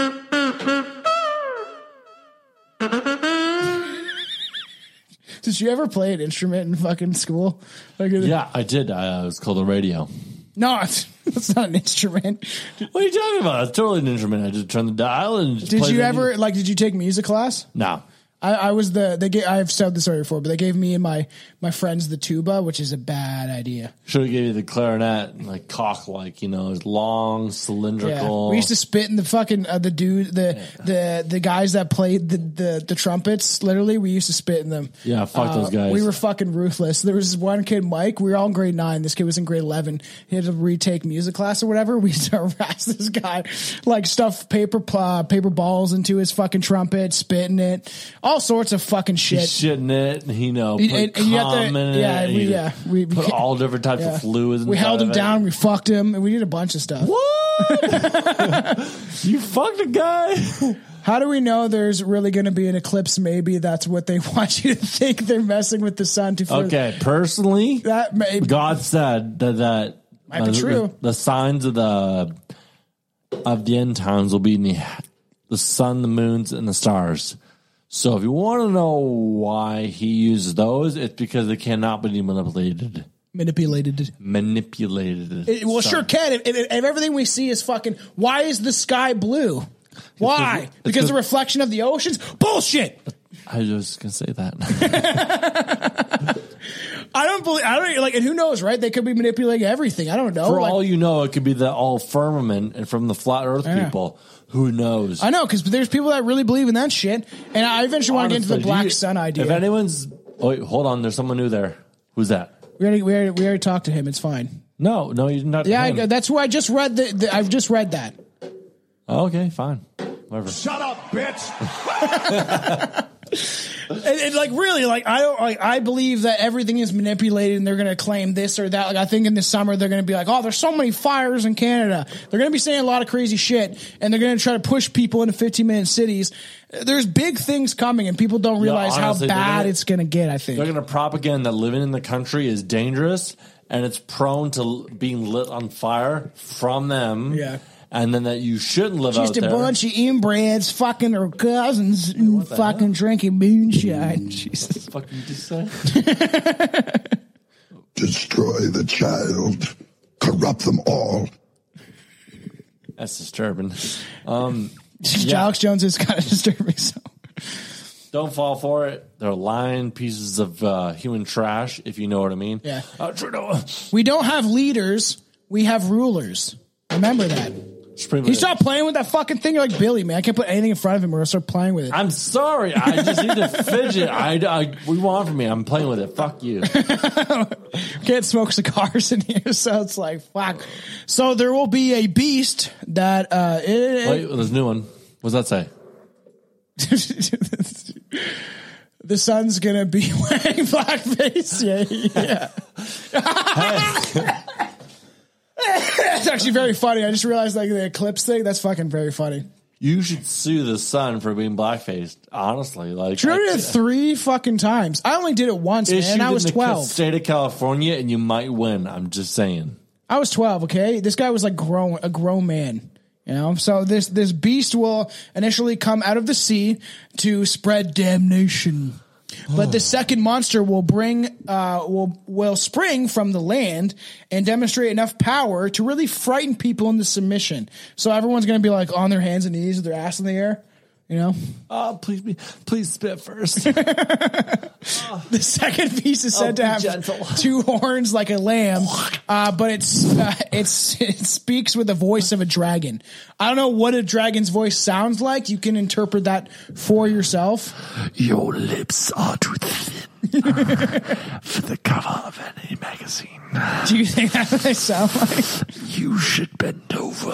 Did you ever play an instrument in fucking school? Like, yeah, I did. Uh, it was called a radio. No, it's, it's not an instrument. What are you talking about? It's totally an instrument. I just turned the dial and just Did played you the ever, music. like, did you take music class? No. I, I was the, they gave, I've said this story before, but they gave me and my, my friends the tuba, which is a bad idea. Should have gave you the clarinet, like cock, like you know, it's long, cylindrical. Yeah. We used to spit in the fucking uh, the dude, the yeah. the the guys that played the, the the trumpets. Literally, we used to spit in them. Yeah, fuck uh, those guys. We were fucking ruthless. There was this one kid, Mike. We were all in grade nine. This kid was in grade eleven. He had to retake music class or whatever. We used to harass this guy, like stuff paper uh, paper balls into his fucking trumpet, spitting it, all sorts of fucking shit. He's shitting it, you know, put and, and cum you have to, in it. yeah, we, yeah, we, we put all different types yeah. of fluids. We held him it. down. We fucked him. And we did a bunch of stuff. What? You fucked a guy? How do we know there's really going to be an eclipse? Maybe that's what they want you to think. They're messing with the sun to. Okay, personally, that may, God said that that might uh, be true. The, the signs of the of the end times will be in the the sun, the moons, and the stars. So if you want to know why he uses those, it's because they cannot be manipulated. Manipulated. Manipulated. It, well, sure can. If, if, if everything we see is fucking, why is the sky blue? Why? It's because the reflection of the oceans? Bullshit. I was just gonna say that. I don't believe. I don't like. And who knows, right? They could be manipulating everything. I don't know. For like, all you know, it could be the all firmament and from the flat Earth yeah. people. Who knows? I know, because there's people that really believe in that shit. And I eventually want to get into the black you, sun idea. If anyone's, oh, wait, hold on, there's someone new there. Who's that? We already, we already, we already talked to him. It's fine. No, no, you're not. Yeah, I, that's who I just read. The, the I've just read that. Oh, okay, fine, whatever. Shut up, bitch. and, and like really, like I don't like. I believe that everything is manipulated, and they're going to claim this or that. Like I think in the summer they're going to be like, "Oh, there's so many fires in Canada." They're going to be saying a lot of crazy shit, and they're going to try to push people into fifteen minute cities. There's big things coming, and people don't realize yeah, honestly, how bad gonna, it's going to get. I think they're going to propaganda that living in the country is dangerous, and it's prone to being lit on fire from them. Yeah. and then that you shouldn't live Just out a there. bunch of inbreds fucking their cousins and fucking hell? drinking moonshine. Jesus. What the fuck you just say? Destroy the child. Corrupt them all. That's disturbing. Um, yeah. Alex Jones is kind of disturbing, so. Don't fall for it. They're lying pieces of uh, human trash, if you know what I mean. Yeah. Uh, Trudeau. We don't have leaders. We have rulers. Remember that. He stopped playing with that fucking thing. You're like, Billy, man, I can't put anything in front of him or I'll start playing with it. I'm sorry. I just need to fidget. I, I, what do you want from me? I'm playing with it. Fuck you. Can't smoke cigars in here, so it's like, fuck. So there will be a beast that... Uh, it, Wait, there's a new one. What does that say? The sun's gonna be wearing blackface. Yeah, yeah. It's actually very funny. I just realized like the eclipse thing. That's fucking very funny. You should sue the sun for being blackfaced. Honestly, like Drew did it three fucking times. I only did it once, man. I was twelve. State of California, and you might win. I'm just saying. I was twelve. Okay, this guy was like grown, a grown man. You know, so this this beast will initially come out of the sea to spread damnation, but the second monster will bring uh will will spring from the land and demonstrate enough power to really frighten people into submission. So everyone's gonna be like on their hands and knees with their ass in the air. You know, oh please be please spit first. The second piece is said oh, to have gentle. two horns like a lamb, uh, but it's uh, it's it speaks with the voice of a dragon. I don't know what a dragon's voice sounds like. You can interpret that for yourself. Your lips are too thin for the cover of any magazine. Do you think that's what they sound like? You should bend over.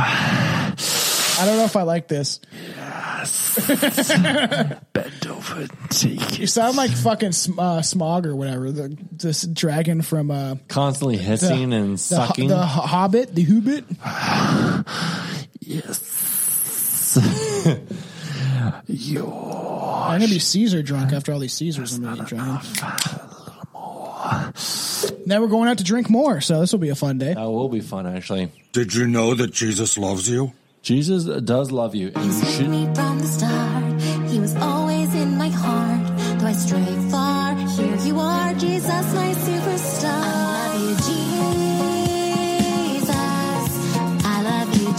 I don't know if I like this. Yes. Bend over and take it. You sound like fucking uh, Smog or whatever. The, this dragon from uh, constantly hissing the, and the, sucking. The Hobbit, the Hobbit. Yes. You're I'm gonna be Caesar drunk after all these Caesars. I'm gonna be drunk. A little more. Then we're going out to drink more, so this will be a fun day. That will be fun, actually. Did you know that Jesus loves you? Jesus does love you. And you should. Me from the start, he was always in my heart. Though I stray far, here you are, Jesus, my superstar. I love you, Jesus. I love you,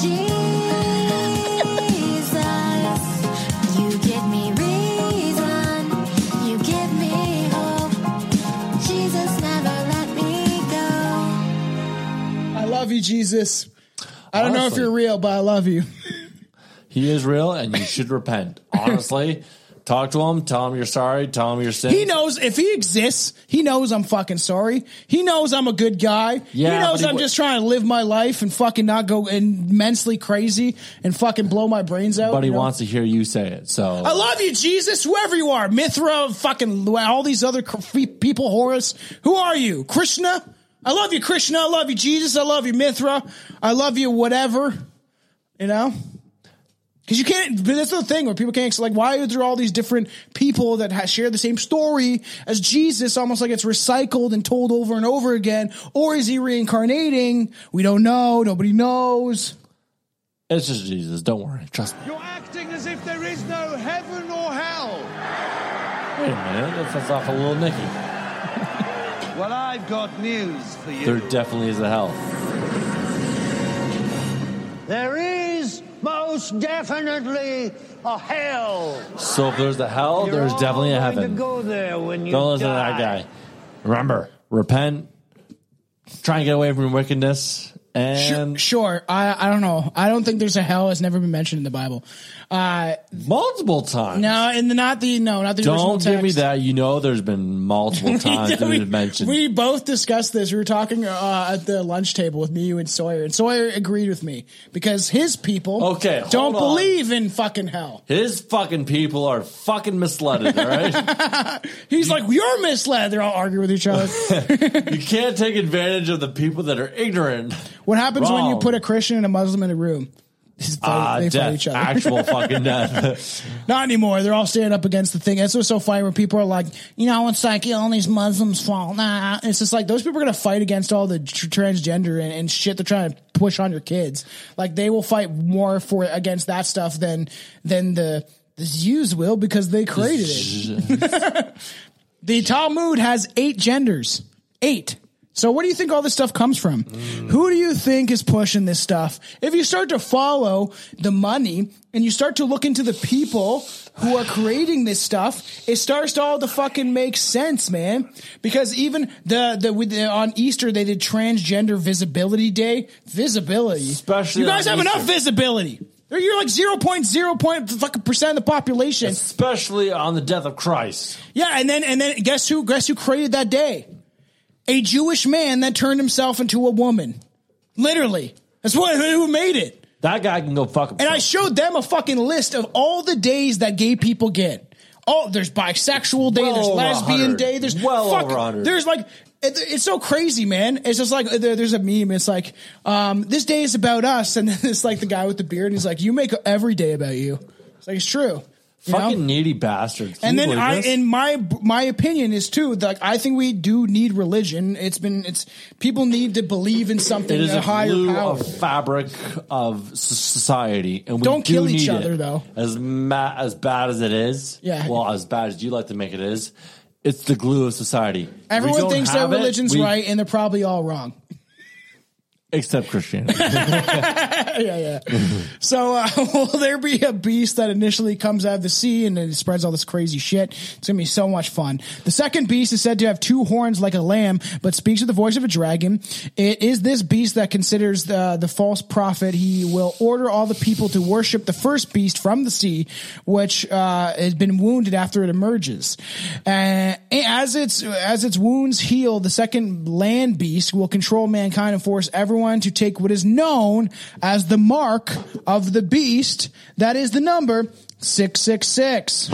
Jesus. You give me reason. You give me hope. Jesus, never let me go. I love you, Jesus. I don't Honestly. know if you're real, but I love you. He is real, and you should repent. Honestly, talk to him. Tell him you're sorry. Tell him your sins. He knows if he exists. He knows I'm fucking sorry. He knows I'm a good guy. Yeah, he knows he I'm w- just trying to live my life and fucking not go immensely crazy and fucking blow my brains out. But he you know? wants to hear you say it. So I love you, Jesus. Whoever you are, Mithra, fucking all these other people, Horus. Who are you, Krishna? I love you, Krishna. I love you, Jesus. I love you, Mithra. I love you, whatever. You know? Because you can't, but that's the thing where people can't, like, why are there all these different people that ha- share the same story as Jesus, almost like it's recycled and told over and over again? Or is he reincarnating? We don't know. Nobody knows. It's just Jesus. Don't worry. Trust me. You're acting as if there is no heaven or hell. Wait a minute. That sounds off a little Nicky. Well, I've got news for you. There definitely is a hell. There is most definitely a hell. So if there's a hell, You're there's all definitely a going heaven. to go there when you Don't listen die. to that guy. Remember, repent, try and get away from wickedness, and Sure, sure. I I don't know. I don't think there's a hell. It's never been mentioned in the Bible. Uh, multiple times. No, in the not the no, not the original Don't text. give me that. You know, there's been multiple times that we, we've mentioned. we both discussed this. We were talking uh, at the lunch table with me, you, and Sawyer, and Sawyer agreed with me because his people Okay, hold don't on. believe in fucking hell. His fucking people are fucking misled, all right? He's like, you're misled. They're all arguing with each other. You can't take advantage of the people that are ignorant. What happens when you Wrong. put a Christian and a Muslim in a room? Fight, Ah, they death. fight each other. Actual fucking death. Not anymore. They're all standing up against the thing. That's what's so funny when people are like, you know, it's like all these Muslims fall. Nah, it's just like those people are going to fight against all the tr- transgender and, and shit they're trying to push on your kids. Like they will fight more for against that stuff than than the the Jews will because they created it. The Talmud has eight genders. Eight. So what do you think all this stuff comes from? Mm. Who do you think is pushing this stuff? If you start to follow the money and you start to look into the people who are creating this stuff, it starts to all to fucking make sense, man. Because even the, the, with the on Easter, they did Transgender Visibility Day. Visibility. Especially you guys have Easter. Enough visibility. You're like zero point zero point fucking percent of the population. Especially on the death of Christ. Yeah, and then and then guess who guess who created that day? A Jewish man that turned himself into a woman. Literally. That's what who made it. That guy can go fuck himself. And I showed them a fucking list of all the days that gay people get. Oh, there's bisexual day, well there's lesbian day, there's well fuck, over one hundred. There's like it, it's so crazy, man. It's just like there, there's a meme. It's like um, this day is about us, and then it's like the guy with the beard, and he's like, "You make every day about you." It's like it's true. You Fucking know? needy bastards. Can And then you I, this? in my my opinion is too, like I think we do need religion. It's been it's people need to believe in something, it is a, a higher glue power. of fabric of s- society, and we Don't do kill each need other, it. though. As ma- as bad as it is, Yeah. Well, as bad as you like to make it is, it's the glue of society. We Everyone don't thinks their have it, religion's we- right, and they're probably all wrong. except Christianity. yeah, yeah. So uh, will there be a beast that initially comes out of the sea and it spreads all this crazy shit? It's gonna be so much fun. The second beast is said to have two horns like a lamb, but speaks with the voice of a dragon. It is this beast that considers the the false prophet. He will order all the people to worship the first beast from the sea, which uh, has been wounded after it emerges. Uh, as its as its wounds heal, the second land beast will control mankind and force everyone to take what is known as the mark of the beast. That is the number six six six.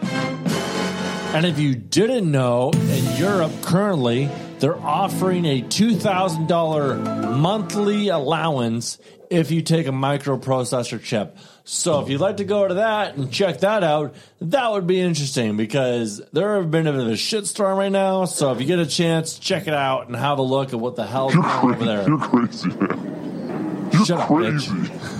And if you didn't know, in Europe currently, they're offering a two thousand dollars monthly allowance if you take a microprocessor chip. So if you'd like to go to that and check that out, that would be interesting because there have been a bit of a shitstorm right now. So if you get a chance, check it out and have a look at what the hell's going on over there. You're crazy, man. You're Shut up, crazy. bitch.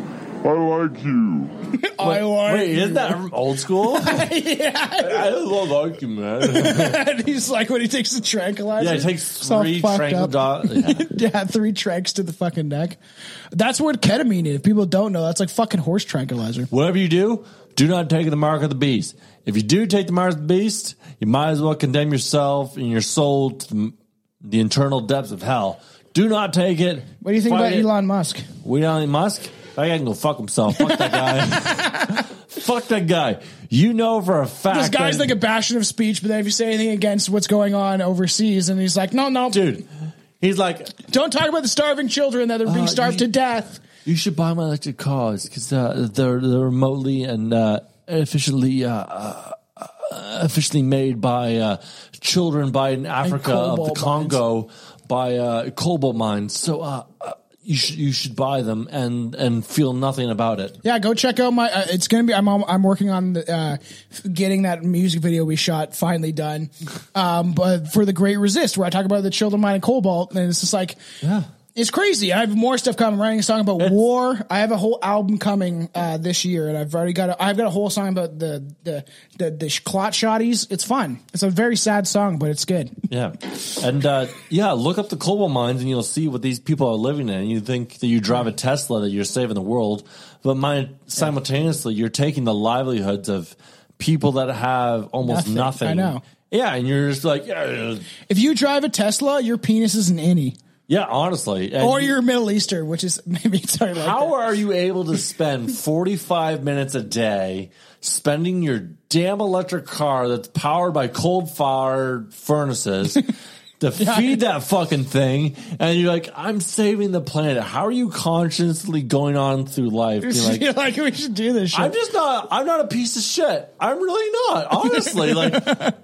I like you. I like Wait, you. isn't that from old school? Yeah. I don't like you, man. And he's like, when he takes the tranquilizer. Yeah, he takes it's all three fucked tranquil up. do- yeah. Yeah, three tranks to the fucking neck. That's what ketamine is. If people don't know, that's like fucking horse tranquilizer. Whatever you do, do not take the mark of the beast. If you do take the mark of the beast, you might as well condemn yourself and your soul to the, the internal depths of hell. Do not take it. What do you think Fight about it. Elon Musk? We Elon Musk? That guy can go fuck himself. Fuck that guy. Fuck that guy. You know for a fact. This guy's that, like a bastion of speech, but then if you say anything against what's going on overseas, and he's like, no, no. Dude, he's like, don't talk about the starving children that are being Uh, starved you- to death. you should buy my electric cars because uh, they're, they're remotely and uh, efficiently uh, uh, efficiently made by uh, children by in Africa of the cobalt Congo by uh, cobalt mines. So uh, uh, you should you should buy them and and feel nothing about it. Yeah, go check out my. Uh, it's gonna be. I'm I'm working on the, uh, getting that music video we shot finally done. Um, but for the Great Resist, where I talk about the children mining cobalt, and it's just like, yeah. It's crazy. I have more stuff coming. I'm writing a song about war. I have a whole album coming uh, this year, and I've already got. A, I've got a whole song about the the the, the sh- clot shotties. It's fun. It's a very sad song, but it's good. Yeah, and uh, yeah, look up the cobalt mines, and you'll see what these people are living in. You think that you drive a Tesla, that you're saving the world, but mine, simultaneously, you're taking the livelihoods of people that have almost Nothing. nothing. I know. Yeah, and you're just like, yeah, If you drive a Tesla, your penis is an innie. yeah honestly. And Or you're Middle Eastern, which is maybe it's already like how that. are you able to spend forty-five minutes a day spending your damn electric car that's powered by coal-fired furnaces to feed that fucking thing, and you're like, I'm saving the planet? How are you consciously going on through life being like, You're like, we should do this shit. I'm just not, I'm not a piece of shit. I'm really not, honestly. Like,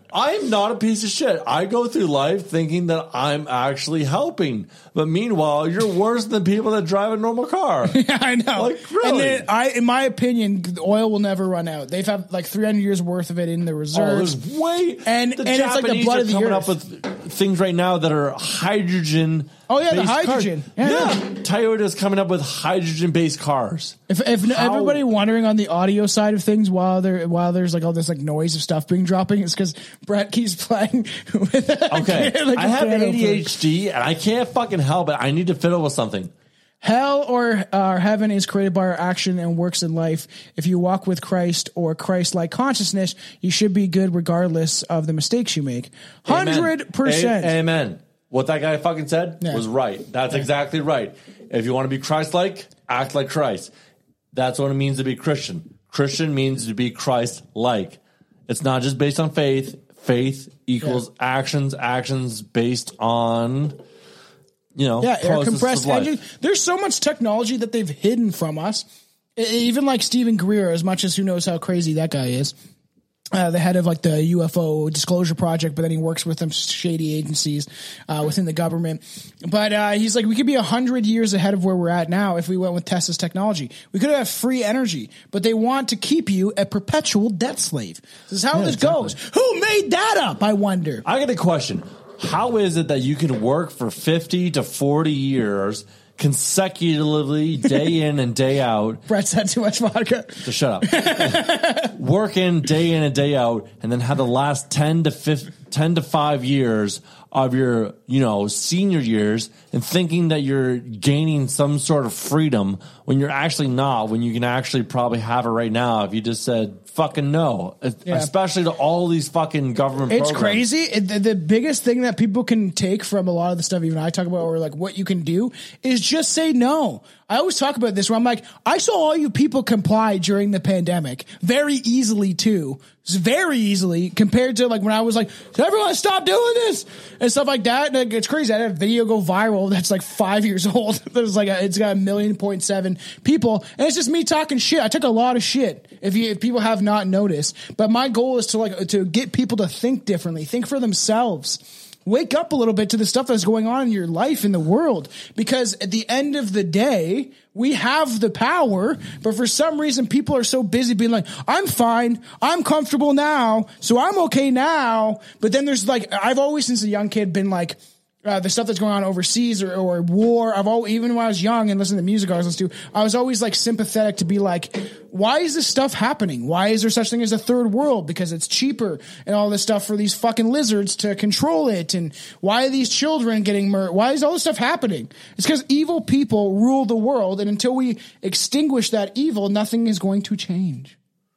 I'm not a piece of shit. I go through life thinking that I'm actually helping, but meanwhile, you're worse than people that drive a normal car. Yeah, I know. Like, really? And then I, in my opinion, the oil will never run out. They've had like three hundred years worth of it in the Oh, reserves. there's way and the and it's like the Japanese blood are of the coming earth. up with things right now that are hydrogen. Oh, yeah, the based hydrogen. Cars. Yeah. Yeah. Toyota's coming up with hydrogen based cars. If, if How- everybody wondering on the audio side of things while there while there's like all this like noise of stuff being dropping, it's because Brett keeps playing with Okay, like I a have piano A D H D and I can't fucking help it. I need to fiddle with something. Hell or uh, heaven is created by our action and works in life. If you walk with Christ or Christ-like consciousness, you should be good regardless of the mistakes you make. Hundred percent. Amen. What that guy fucking said Yeah. was right. That's Yeah. exactly right. If you want to be Christ-like, act like Christ. That's what it means to be Christian. Christian means to be Christ-like. It's not just based on faith. Faith equals actions. Actions based on, you know, Yeah, air processes compressed of life. engine. There's so much technology that they've hidden from us. E- Even like Stephen Greer, as much as who knows how crazy that guy is. Uh, the head of like the U F O disclosure project, but then he works with some shady agencies uh, within the government. But uh, he's like, we could be a hundred years ahead of where we're at now if we went with Tesla's technology. We could have free energy, but they want to keep you a perpetual debt slave. This is how Yeah, this exactly. goes. Who made that up? I wonder. I got a question. How is it that you can work for fifty to forty years consecutively, day in and day out? Brett's had too much vodka. So shut up. Working day in and day out, and then have the last ten to fifteen, ten to five years of your, you know, senior years, and thinking that you're gaining some sort of freedom when you're actually not. When you can actually probably have it right now if you just said fucking no, Yeah. especially to all these fucking government. It's programs. crazy. It, the, the biggest thing that people can take from a lot of the stuff even I talk about, or like what you can do, is just say no. I always talk about this where I'm like, I saw all you people comply during the pandemic very easily too. Very easily compared to like when I was like, everyone stop doing this and stuff like that. And like, it's crazy. I had a video go viral that's like five years old. There's like a, it's got a million point seven people, and it's just me talking shit. I took a lot of shit. If you if people have not noticed, but my goal is to like to get people to think differently, think for themselves. Wake up a little bit to the stuff that's going on in your life, in the world, because at the end of the day, we have the power, but for some reason people are so busy being like, I'm fine, I'm comfortable now, so I'm okay now. But then there's like, I've always since a young kid been like, Uh, the stuff that's going on overseas or, or war. I've always, even when I was young and listening to music I was listening to, I was always like sympathetic to be like, why is this stuff happening? Why is there such thing as a third world? Because it's cheaper and all this stuff for these fucking lizards to control it. And why are these children getting murdered? Why is all this stuff happening? It's because evil people rule the world. And until we extinguish that evil, nothing is going to change.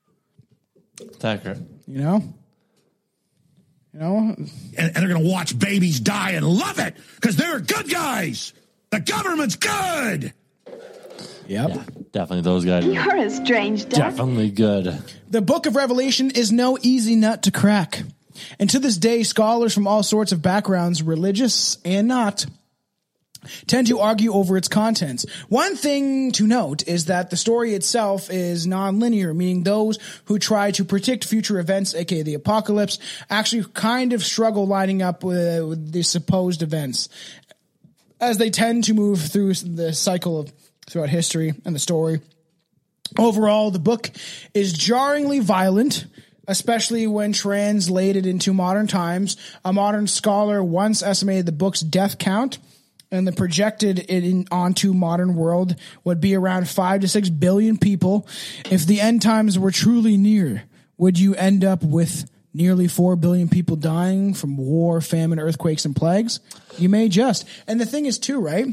It's accurate. You know? You know, and, and they're going to watch babies die and love it because they're good guys. The government's good. Yep. Yeah, definitely those guys. You're a strange duck. Definitely good. The book of Revelation is no easy nut to crack. And to this day, scholars from all sorts of backgrounds, religious and not, tend to argue over its contents. One thing to note is that the story itself is non-linear, meaning those who try to predict future events, aka the apocalypse, actually kind of struggle lining up with, with the supposed events, as they tend to move through the cycle of throughout history and the story. Overall, the book is jarringly violent, especially when translated into modern times. A modern scholar once estimated the book's death count and then projected it in, onto modern world would be around five to six billion people. If the end times were truly near, would you end up with nearly four billion people dying from war, famine, earthquakes, and plagues? You may just. And the thing is too, right?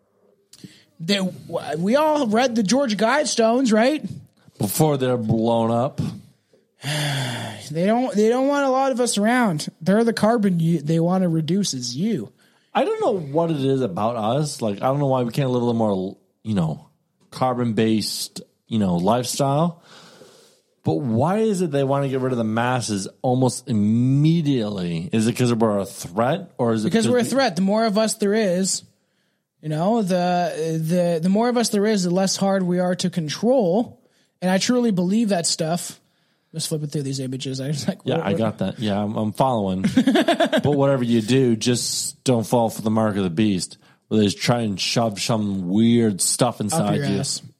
That we all read the Georgia Guidestones, right? Before they're blown up. They don't. They don't want a lot of us around. They're the carbon you, they want to reduce is you. I don't know what it is about us. Like, I don't know why we can't live a little more, you know, carbon-based, you know, lifestyle. But why is it they want to get rid of the masses almost immediately? Is it because we're a threat, or is it because we're a threat? The more of us there is, you know, the the the more of us there is, the less hard we are to control. And I truly believe that stuff. Just flipping through these images. I was like, Yeah, what- I what- got that. Yeah, I'm, I'm following. But whatever you do, just don't fall for the mark of the beast. Where they just try and shove some weird stuff up inside your you. ass.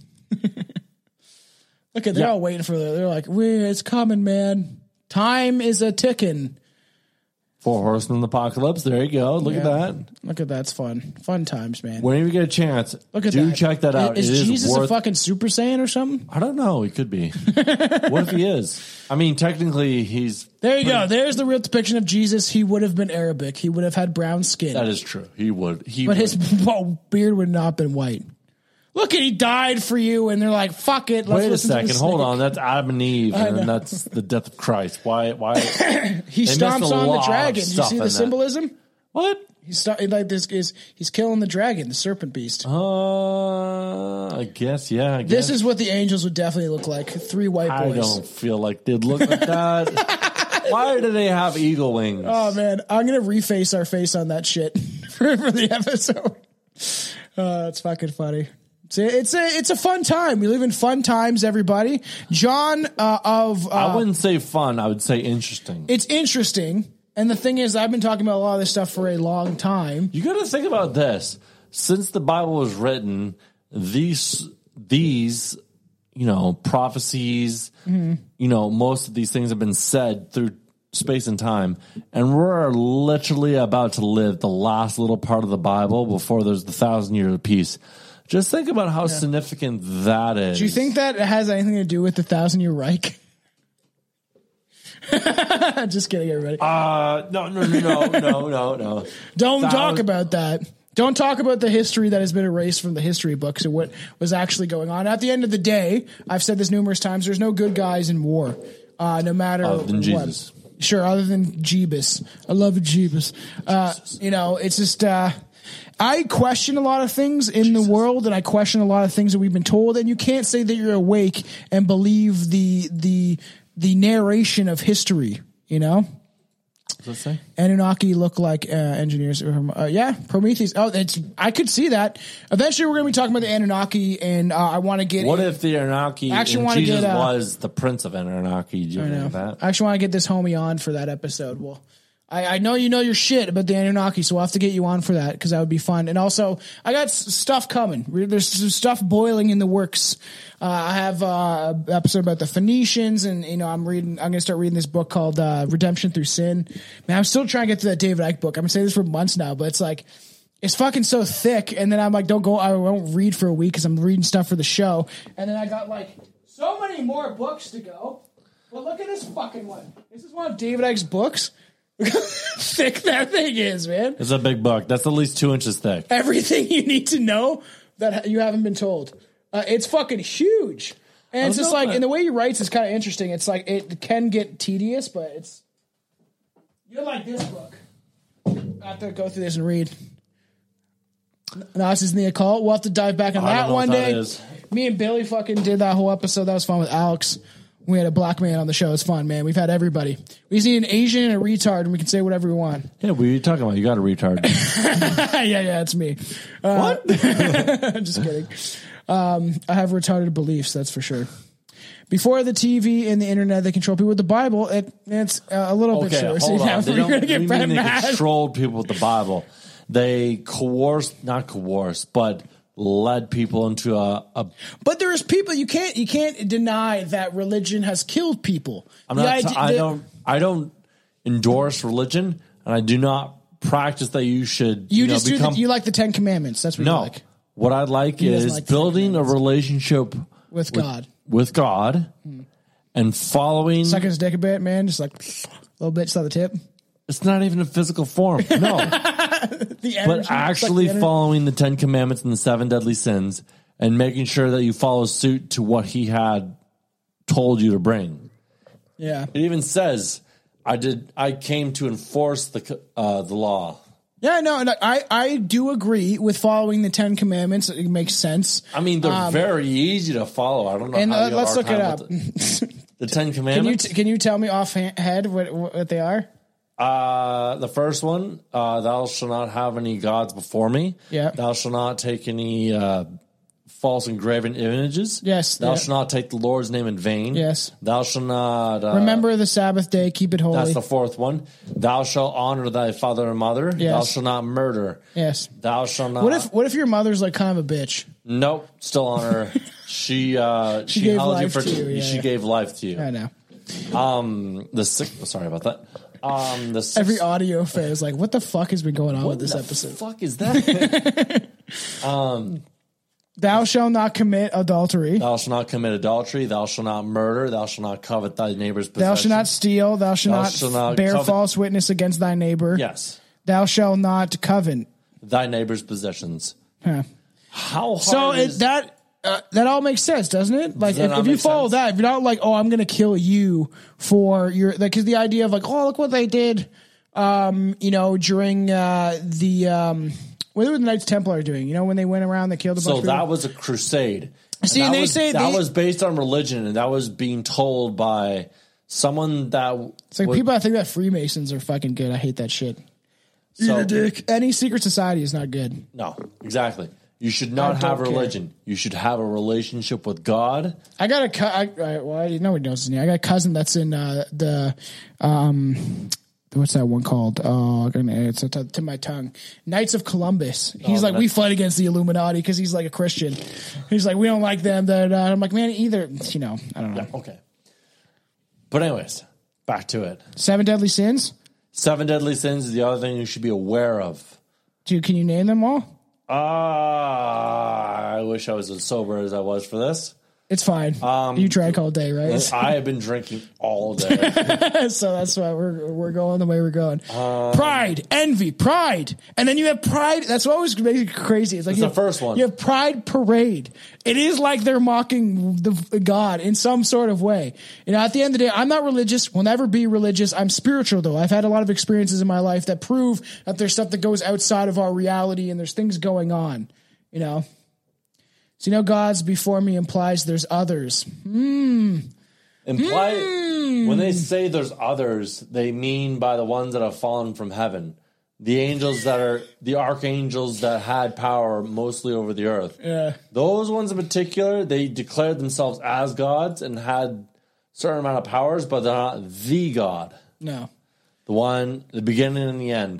Look at they're Yeah. all waiting for the, they're like, we it's coming, man. Time is a ticking. Four Horsemen of the Apocalypse. There you go. Look at Yeah. that. Look at that's fun. Fun times, man. Whenever you get a chance, Look at do that. check that out. Is, it is Jesus worth. a fucking Super Saiyan or something? I don't know. He could be. What if he is? I mean, technically, he's. There you go. There's the real depiction of Jesus. He would have been Arabic. He would have had brown skin. That is true. He would. He. but would. his beard would not have been white. Look at he died for you, and they're like, "Fuck it." Let's Wait a listen to second. the Hold snake. on. That's Adam and Eve, I and know. that's the death of Christ. Why? Why? He They missed stomps a on the lot of dragon. Did you stuff see in the that. symbolism? What? He's st- like this is he's killing the dragon, the serpent beast. Uh, I guess. Yeah. I guess. This is what the angels would definitely look like. Three white I boys. don't feel like they'd look like that. Why do they have eagle wings? Oh man, I'm gonna reface our face on that shit for, for the episode. Uh, it's fucking funny. It's a, it's a it's a fun time. We live in fun times, everybody. John uh, of uh, I wouldn't say fun. I would say interesting. it's interesting, and the thing is, I've been talking about a lot of this stuff for a long time. You got to think about this. Since the Bible was written, these these you know prophecies, Mhm. you know most of these things have been said through space and time, and we're literally about to live the last little part of the Bible before there's the thousand years of peace. Just think about how significant that is. Do you think that has anything to do with the Thousand Year Reich? Just kidding, everybody. Uh, no, no, no, no, no, no, no. Don't Thou- talk about that. Don't talk about the history that has been erased from the history books and what was actually going on. At the end of the day, I've said this numerous times, there's no good guys in war, uh, no matter Other than what. Jesus. Sure, other than Jeebus. I love Jeebus. Uh, you know, it's just... Uh, I question a lot of things in the world, and I question a lot of things that we've been told. And you can't say that you're awake and believe the the the narration of history. You know, What's that say? Anunnaki look like uh, engineers. Uh, yeah, Prometheus. Oh, it's I could see that. Eventually, we're going to be talking about the Anunnaki, and uh, I want to get. What if the Anunnaki Actually and wanna Jesus get, uh, was the prince of Anunnaki? Do you I know know. that? I actually want to get this homie on for that episode. Well, I, I know you know your shit about the Anunnaki, so we'll have to get you on for that because that would be fun. And also, I got s- stuff coming. There's some stuff boiling in the works. Uh, I have uh, an episode about the Phoenicians, and you know, I'm reading. I'm going to start reading this book called uh, Redemption Through Sin. Man, I'm still trying to get to that David Icke book. I've been saying this for months now, but it's like. It's fucking so thick, and then I'm like, don't go. I won't read for a week because I'm reading stuff for the show, and then I got like so many more books to go. But look at this fucking one. This is one of David Icke's books. Look how thick that thing is, man. It's a big book. That's at least two inches thick. Everything you need to know that you haven't been told. Uh, it's fucking huge, and it's I just know like, that. and the way he writes is kind of interesting. It's like it can get tedious, but it's you're like this book. I have to go through this and read. Gnosis in the occult. We'll have to dive back on I don't that know one what that day. is. Me and Billy fucking did that whole episode. That was fun with Alex. We had a black man on the show. It's fun, man. We've had everybody. We just need an Asian and a retard, and we can say whatever we want. Yeah, what are you talking about? You got a retard. yeah, yeah, it's me. Uh, what? Just kidding. Um, I have retarded beliefs, that's for sure. Before the T V and the internet, they control people with the Bible. It, it's uh, a little bit Okay, sure. hold So, yeah, on. They we're don't going to get we Brett mean they mad. controlled people with the Bible. They coerced, not coerced, but led people into a, a But there is people you can't you can't deny that religion has killed people. I'm The not. idea- I the- don't. I don't endorse religion, and I do not practice that you should. You, You, know, just do become. the, you like the Ten Commandments. That's what no, you like what I like He doesn't is like the building a relationship with God. with God, and following. Sucking his dick a bit, man. Just like a little bit, just on the tip. It's not even a physical form. No. The energy, But it's actually like the energy. following the Ten Commandments and the seven deadly sins and making sure that you follow suit to what he had told you to bring. Yeah. It even says, I did. I came to enforce the uh, the law. Yeah, no, and I, I do agree with following the Ten Commandments. It makes sense. I mean, they're Um, very easy to follow. I don't know And how uh, you have a let's hard look it time up. with The, the Ten Can you Commandments. t- can you tell me offhand what what they are? Uh, the first one, uh, thou shalt not have any gods before me. Yeah. Thou shalt not take any uh, false engraven images. Yes. Thou yeah. shalt not take the Lord's name in vain. Yes. Thou shalt not... Uh, Remember the Sabbath day, keep it holy. That's the fourth one. Thou shalt honor thy father and mother. Yes. Thou shalt not murder. Yes. Thou shalt not... What if What if your mother's like kind of a bitch? Nope. Still honor her. she, uh, She she, gave held you life for... to you, yeah, she yeah. gave life to you. I know. Um, the sixth... Sorry about that. Um, the sixth, Every audio fan is like, what the fuck has been going on with this the episode? fuck is that? um... Thou shalt not commit adultery. Thou shalt not commit adultery. Thou shalt not murder. Thou shalt not covet thy neighbor's possession. Thou shalt not steal. Thou shalt Thou not, shalt not bear covet- false witness against thy neighbor. Yes. Thou shalt not covet. Thy neighbor's possessions. Huh. How hard So it, is that uh, that all makes sense, doesn't it? Like Does that if, not if you make follow sense? that, if you're not like, oh, I'm going to kill you for your like, because the idea of like, oh, look what they did, um, you know, during uh, the um, what were the Knights Templar doing? You know, when they went around, they killed a bunch So of people. that was a crusade. See, that and they was, say that they- was based on religion, and that was being told by someone that It's like would- people that think that Freemasons are fucking good. I hate that shit. So- Eat a dick. Any secret society is not good. No, exactly. You should I not don't have care. religion. You should have a relationship with God. I got a cu- I, I, well, I, nobody knows his name. I got a cousin that's in uh, the um, what's that one called? Oh, it's a t- to my tongue. Knights of Columbus. He's Oh, like, we that's- fight against the Illuminati because he's like a Christian. He's like, we don't like them. That uh, I'm like, man, either you know, I don't know. Yeah, okay. But anyways, back to it. Seven deadly sins. Seven deadly sins is the other thing you should be aware of. Dude, can you name them all? Ah, I wish I was as sober as I was for this. It's fine. Um, you drank all day, right? I have been drinking all day. So that's why we're we're going the way we're going. Um, Pride, envy, pride, and then you have pride. That's what always makes it crazy. It's like It's you the have, first one. You have pride parade. It is like they're mocking the God in some sort of way. You know, at the end of the day, I'm not religious. Will never be religious. I'm spiritual though. I've had a lot of experiences in my life that prove that there's stuff that goes outside of our reality and there's things going on. You know. So, you know, God's before me implies there's others. Hmm. Imply Hmm. when they say there's others, they mean by the ones that have fallen from heaven. The angels that are the archangels that had power mostly over the earth. Yeah. Those ones in particular, they declared themselves as gods and had a certain amount of powers, but they're not the God. No. The one, the beginning and the end.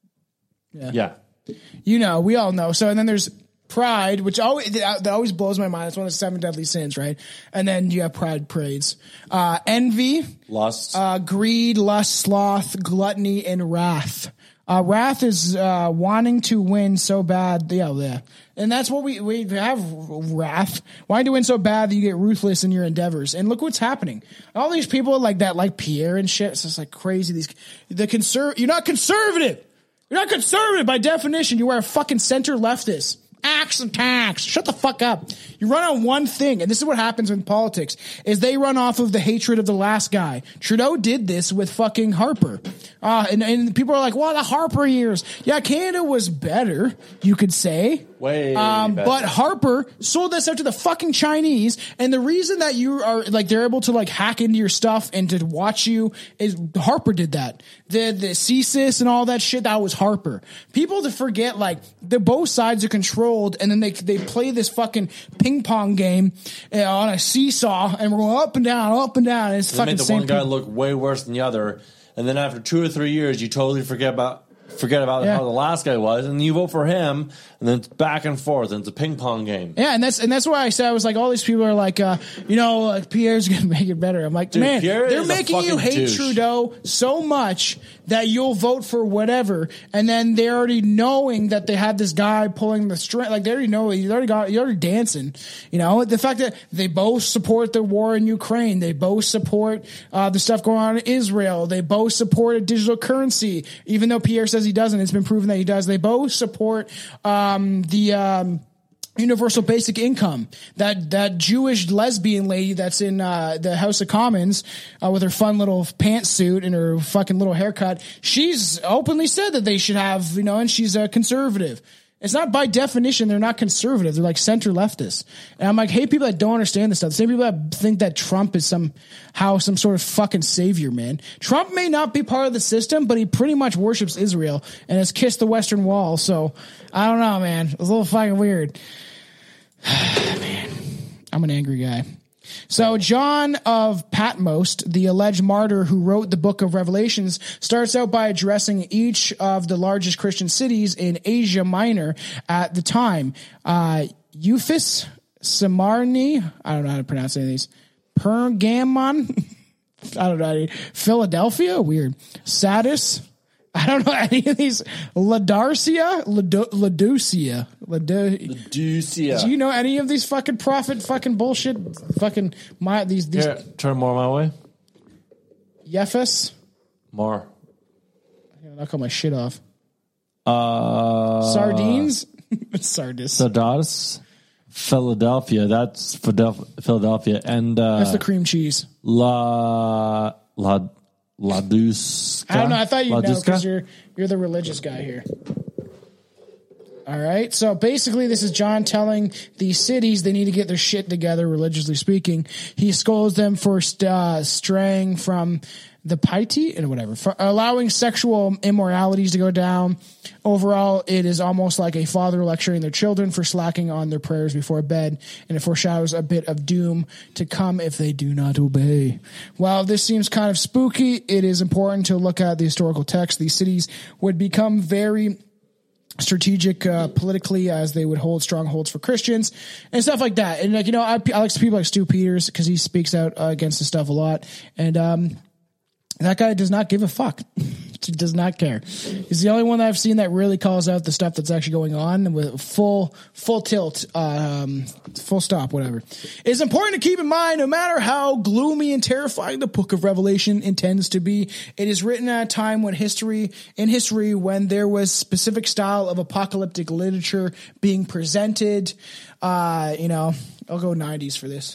Yeah. Yeah. You know, we all know. So, and then there's pride, which always that always blows my mind. It's one of the seven deadly sins, right? And then you have pride parades, uh, envy, Lust. uh, greed, lust, sloth, gluttony, and wrath. Uh, wrath is uh, wanting to win so bad, yeah, yeah, and that's what we we have. Wrath, wanting to win so bad that you get ruthless in your endeavors. And look what's happening. All these people like that, like Pierre and shit. It's just like crazy. These the conser- You're not conservative. You're not conservative by definition. You are a fucking center leftist. Axe and tax. Shut the fuck up. You run on one thing, and this is what happens in politics, is they run off of the hatred of the last guy. Trudeau did this with fucking Harper. Uh, and, and people are like, well, the Harper years. Yeah, Canada was better, you could say. Way Um, better. but Harper sold this out to the fucking Chinese, and the reason that you are like they're able to like hack into your stuff and to watch you is Harper did that. The the C S I S and all that shit, that was Harper. People to forget like the both sides are controlled, and then they they play this fucking ping pong game uh, on a seesaw, and we're going up and down, up and down. And it's They fucking made the same one guy people. look way worse than the other, and then after two or three years, you totally forget about forget about Yeah. how the last guy was, and you vote for him, and then it's back and forth, and it's a ping pong game. Yeah, and that's and that's why I said I was like, all these people are like, uh, you know, like, Pierre's gonna make it better. I'm like, Dude, man, Pierre they're is a making you fucking hate douche. Trudeau so much that you'll vote for whatever, and then they're already knowing that they had this guy pulling the string. Like they already know you already got you already dancing. You know, the fact that they both support the war in Ukraine, they both support uh, the stuff going on in Israel, they both support a digital currency, even though Pierre says he doesn't. It's been proven that he does. They both support um, the. Um, Universal basic income. That that Jewish lesbian lady that's in uh, the House of Commons uh, with her fun little pantsuit and her fucking little haircut. She's openly said that they should have, you know, and she's a conservative. It's not by definition they're not conservative. They're like center leftists. And I'm like, hate people that don't understand this stuff. The same people that think that Trump is somehow some sort of fucking savior, man. Trump may not be part of the system, but he pretty much worships Israel and has kissed the Western Wall. So I don't know, man. It's a little fucking weird. Man, I'm an angry guy. So John of Patmos, the alleged martyr who wrote the book of Revelations, starts out by addressing each of the largest Christian cities in Asia Minor at the time. Uh, Euphis, Samarni, I don't know how to pronounce any of these, Pergamon, I don't know, Philadelphia, weird, Sardis, I don't know any of these, Laodicea, Laodicea, Laodicea. Do you know any of these fucking prophet fucking bullshit? Fucking my these these. Here, turn more my way. Yephus. More. I'm gonna knock all my shit off. Uh, Sardines. Sardis. Sardis. Philadelphia. That's Philadelphia, and uh, that's the cream cheese. La La Laduska. I don't know. I thought you'd know Laduska? because you're you're the religious guy here. All right. So basically, this is John telling these cities they need to get their shit together, religiously speaking. He scolds them for uh, straying from the piety and whatever, for allowing sexual immoralities to go down. Overall, it is almost like a father lecturing their children for slacking on their prayers before bed, and it foreshadows a bit of doom to come if they do not obey. While this seems kind of spooky, it is important to look at the historical text. These cities would become very strategic uh, politically as they would hold strongholds for Christians and stuff like that. And like, you know, I, I like people like Stu Peters because he speaks out uh, against this stuff a lot. And, um, that guy does not give a fuck. He does not care. He's the only one that I've seen that really calls out the stuff that's actually going on with full, full tilt, um, full stop, whatever. It's important to keep in mind, no matter how gloomy and terrifying the book of Revelation intends to be, it is written at a time when history, in history, when there was specific style of apocalyptic literature being presented. Uh, you know, I'll go nineties for this.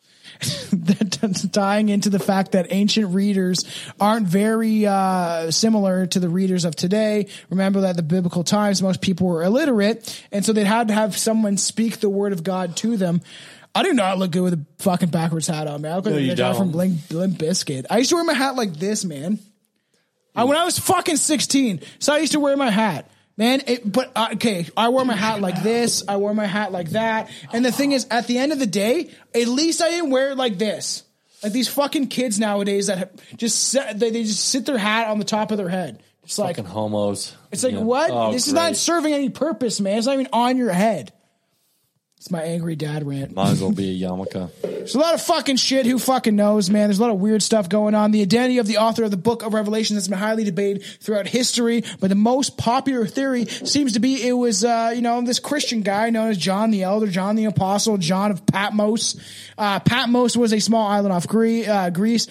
Tying into the fact that ancient readers aren't very uh, similar to the readers of today. Remember that the biblical times, most people were illiterate, and so they had to have someone speak the word of God to them. I do not look good with a fucking backwards hat on, man. I look like No, the you guy don't. from Limp, Limp Bizkit. I used to wear my hat like this, man. I, when I was fucking sixteen, so I used to wear my hat. Man, it, but uh, okay, I wore my hat like this. I wore my hat like that. And the thing is, at the end of the day, at least I didn't wear it like this. Like these fucking kids nowadays that have just sit, they, they just sit their hat on the top of their head. It's like Fucking homos. It's like Yeah. what? Oh, this is great. not serving any purpose, man. It's not even on your head. It's my angry dad rant. Might as well be a yarmulke. There's a lot of fucking shit. Who fucking knows, man? There's a lot of weird stuff going on. The identity of the author of the book of Revelation has been highly debated throughout history, but the most popular theory seems to be it was, uh, you know, this Christian guy known as John the Elder, John the Apostle, John of Patmos. Uh, Patmos was a small island off Gre- uh, Greece,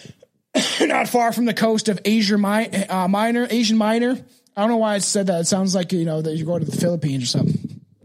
not far from the coast of Asia Mi- uh, Minor, Asian Minor. I don't know why I said that. It sounds like, you know, that you're going to the Philippines or something.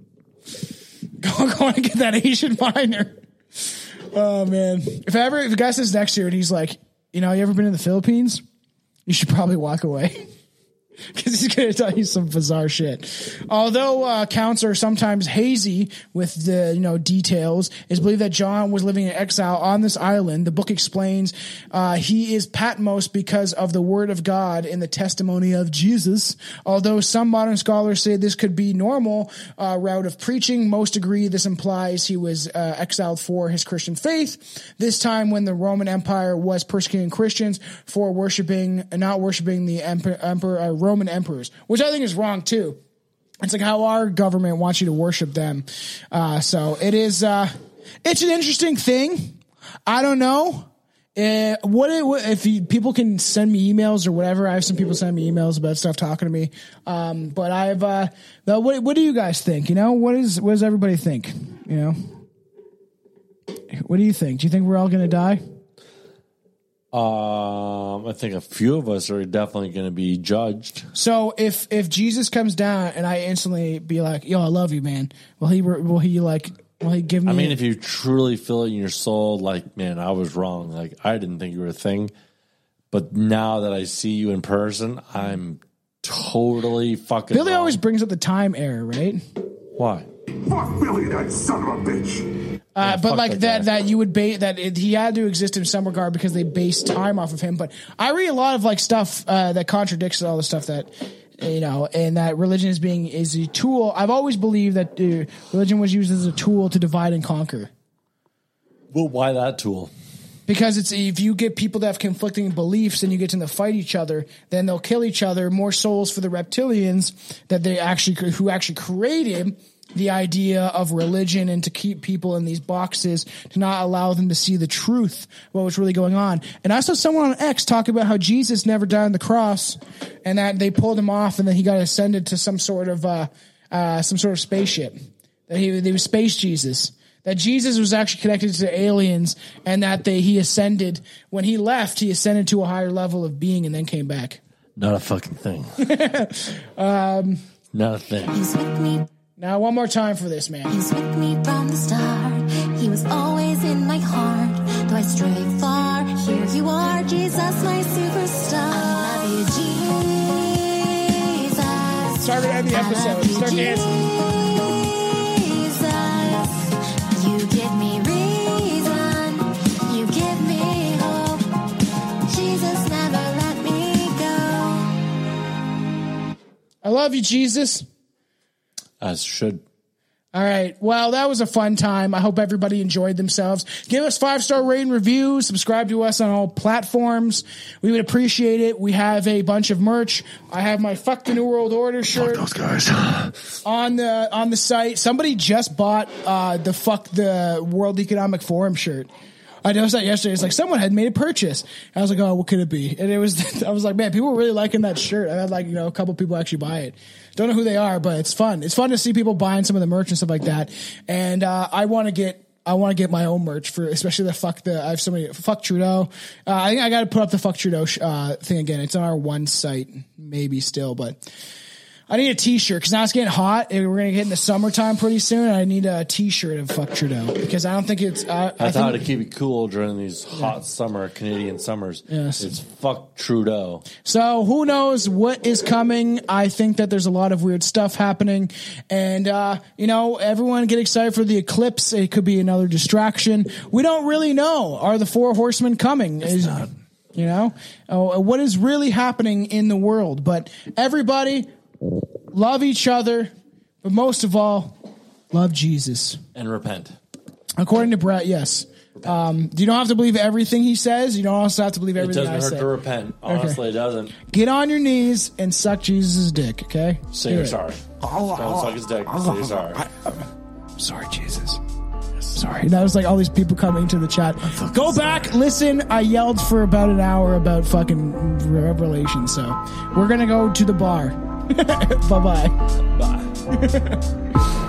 Go, go and get that Asian Minor. Oh man! If ever, if a guy says next year and he's like, you know, you ever been in the Philippines? You should probably walk away because he's going to tell you some bizarre shit. Although uh, accounts are sometimes hazy with the you know details, it's believed that John was living in exile on this island. The book explains uh, he is Patmos because of the word of God in the testimony of Jesus. Although some modern scholars say this could be normal uh, route of preaching, most agree this implies he was uh, exiled for his Christian faith. This time when the Roman Empire was persecuting Christians for worshiping, not worshiping the emperor, emperor uh, Roman emperors, which I think is wrong too. It's like how our government wants you to worship them. Uh, so it is, uh, it's an interesting thing. I don't know. Uh, what, it, what if you, people can send me emails or whatever. I have some people send me emails about stuff talking to me. Um, but I've, uh, what, what do you guys think? You know, what is, what does everybody think? You know, what do you think? Do you think we're all going to die? Um, I think a few of us are definitely going to be judged. So if if Jesus comes down and I instantly be like, "Yo, I love you, man," will he will he like will he give me? I mean, if you truly feel it in your soul, like, man, I was wrong. Like, I didn't think you were a thing, but now that I see you in person, I'm totally fucking. Billy wrong. always brings up the time error, right? Why? Fuck Billy, that son of a bitch. Uh, Yeah, but fuck like that that, guy. that you would base that it, he had to exist in some regard because they base time off of him. But I read a lot of like stuff uh, that contradicts all the stuff that you know, and that religion is being is a tool. I've always believed that uh, religion was used as a tool to divide and conquer. Well, why that tool? Because it's if you get people that have conflicting beliefs and you get them to fight each other, then they'll kill each other. More souls for the reptilians that they actually who actually created the idea of religion and to keep people in these boxes, to not allow them to see the truth of what was really going on. And I saw someone on X talk about how Jesus never died on the cross and that they pulled him off and then he got ascended to some sort of, uh, uh, some sort of spaceship. That he, they was space Jesus. That Jesus was actually connected to aliens and that they, he ascended. When he left, he ascended to a higher level of being and then came back. Not a fucking thing. um, Not a thing. He's with me. Now, one more time for this, man. He's with me from the start. He was always in my heart. Though I stray far, here you are, Jesus, my superstar. I love you, Jesus. Sorry to end the episode. Start dancing. Jesus, you give me reason. You give me hope. Jesus, never let me go. I love you, Jesus. As should. All right. Well, that was a fun time. I hope everybody enjoyed themselves. Give us five-star rating reviews. Subscribe to us on all platforms. We would appreciate it. We have a bunch of merch. I have my Fuck the New World Order shirt. Fuck those guys. on the on the site. Somebody just bought uh, the Fuck the World Economic Forum shirt. I noticed that yesterday. It's like someone had made a purchase. I was like, oh, what could it be? And it was, I was like, man, people were really liking that shirt. I had like, you know, a couple people actually buy it. Don't know who they are, but it's fun. It's fun to see people buying some of the merch and stuff like that. And, uh, I want to get, I want to get my own merch for, especially the fuck the, I have so many, fuck Trudeau. Uh, I think I got to put up the fuck Trudeau, uh, thing again. It's on our one site, maybe still, but I need a t-shirt because now it's getting hot and we're going to get in the summertime pretty soon. And I need a t-shirt of fuck Trudeau because I don't think it's, uh, I, I thought think, to keep it cool during these hot yeah. summer Canadian summers. Yes. It's fuck Trudeau. So who knows what is coming? I think that there's a lot of weird stuff happening and, uh, you know, everyone get excited for the eclipse. It could be another distraction. We don't really know. Are the four horsemen coming? It's is, not. You know, uh, what is really happening in the world? But everybody, love each other, but most of all, love Jesus. And repent. According to Brett, yes. Um, you don't have to believe everything he says. You don't also have to believe everything I say. It doesn't hurt to repent. Honestly, okay. It doesn't. Get on your knees and suck Jesus' dick, okay? Say Do you're it. sorry. Don't suck his dick. Say you're sorry. I'm sorry, Jesus. Sorry. That was like all these people coming to the chat. Go back, sorry. Listen. I yelled for about an hour about fucking Revelation, so we're going to go to the bar. Bye-bye. Bye.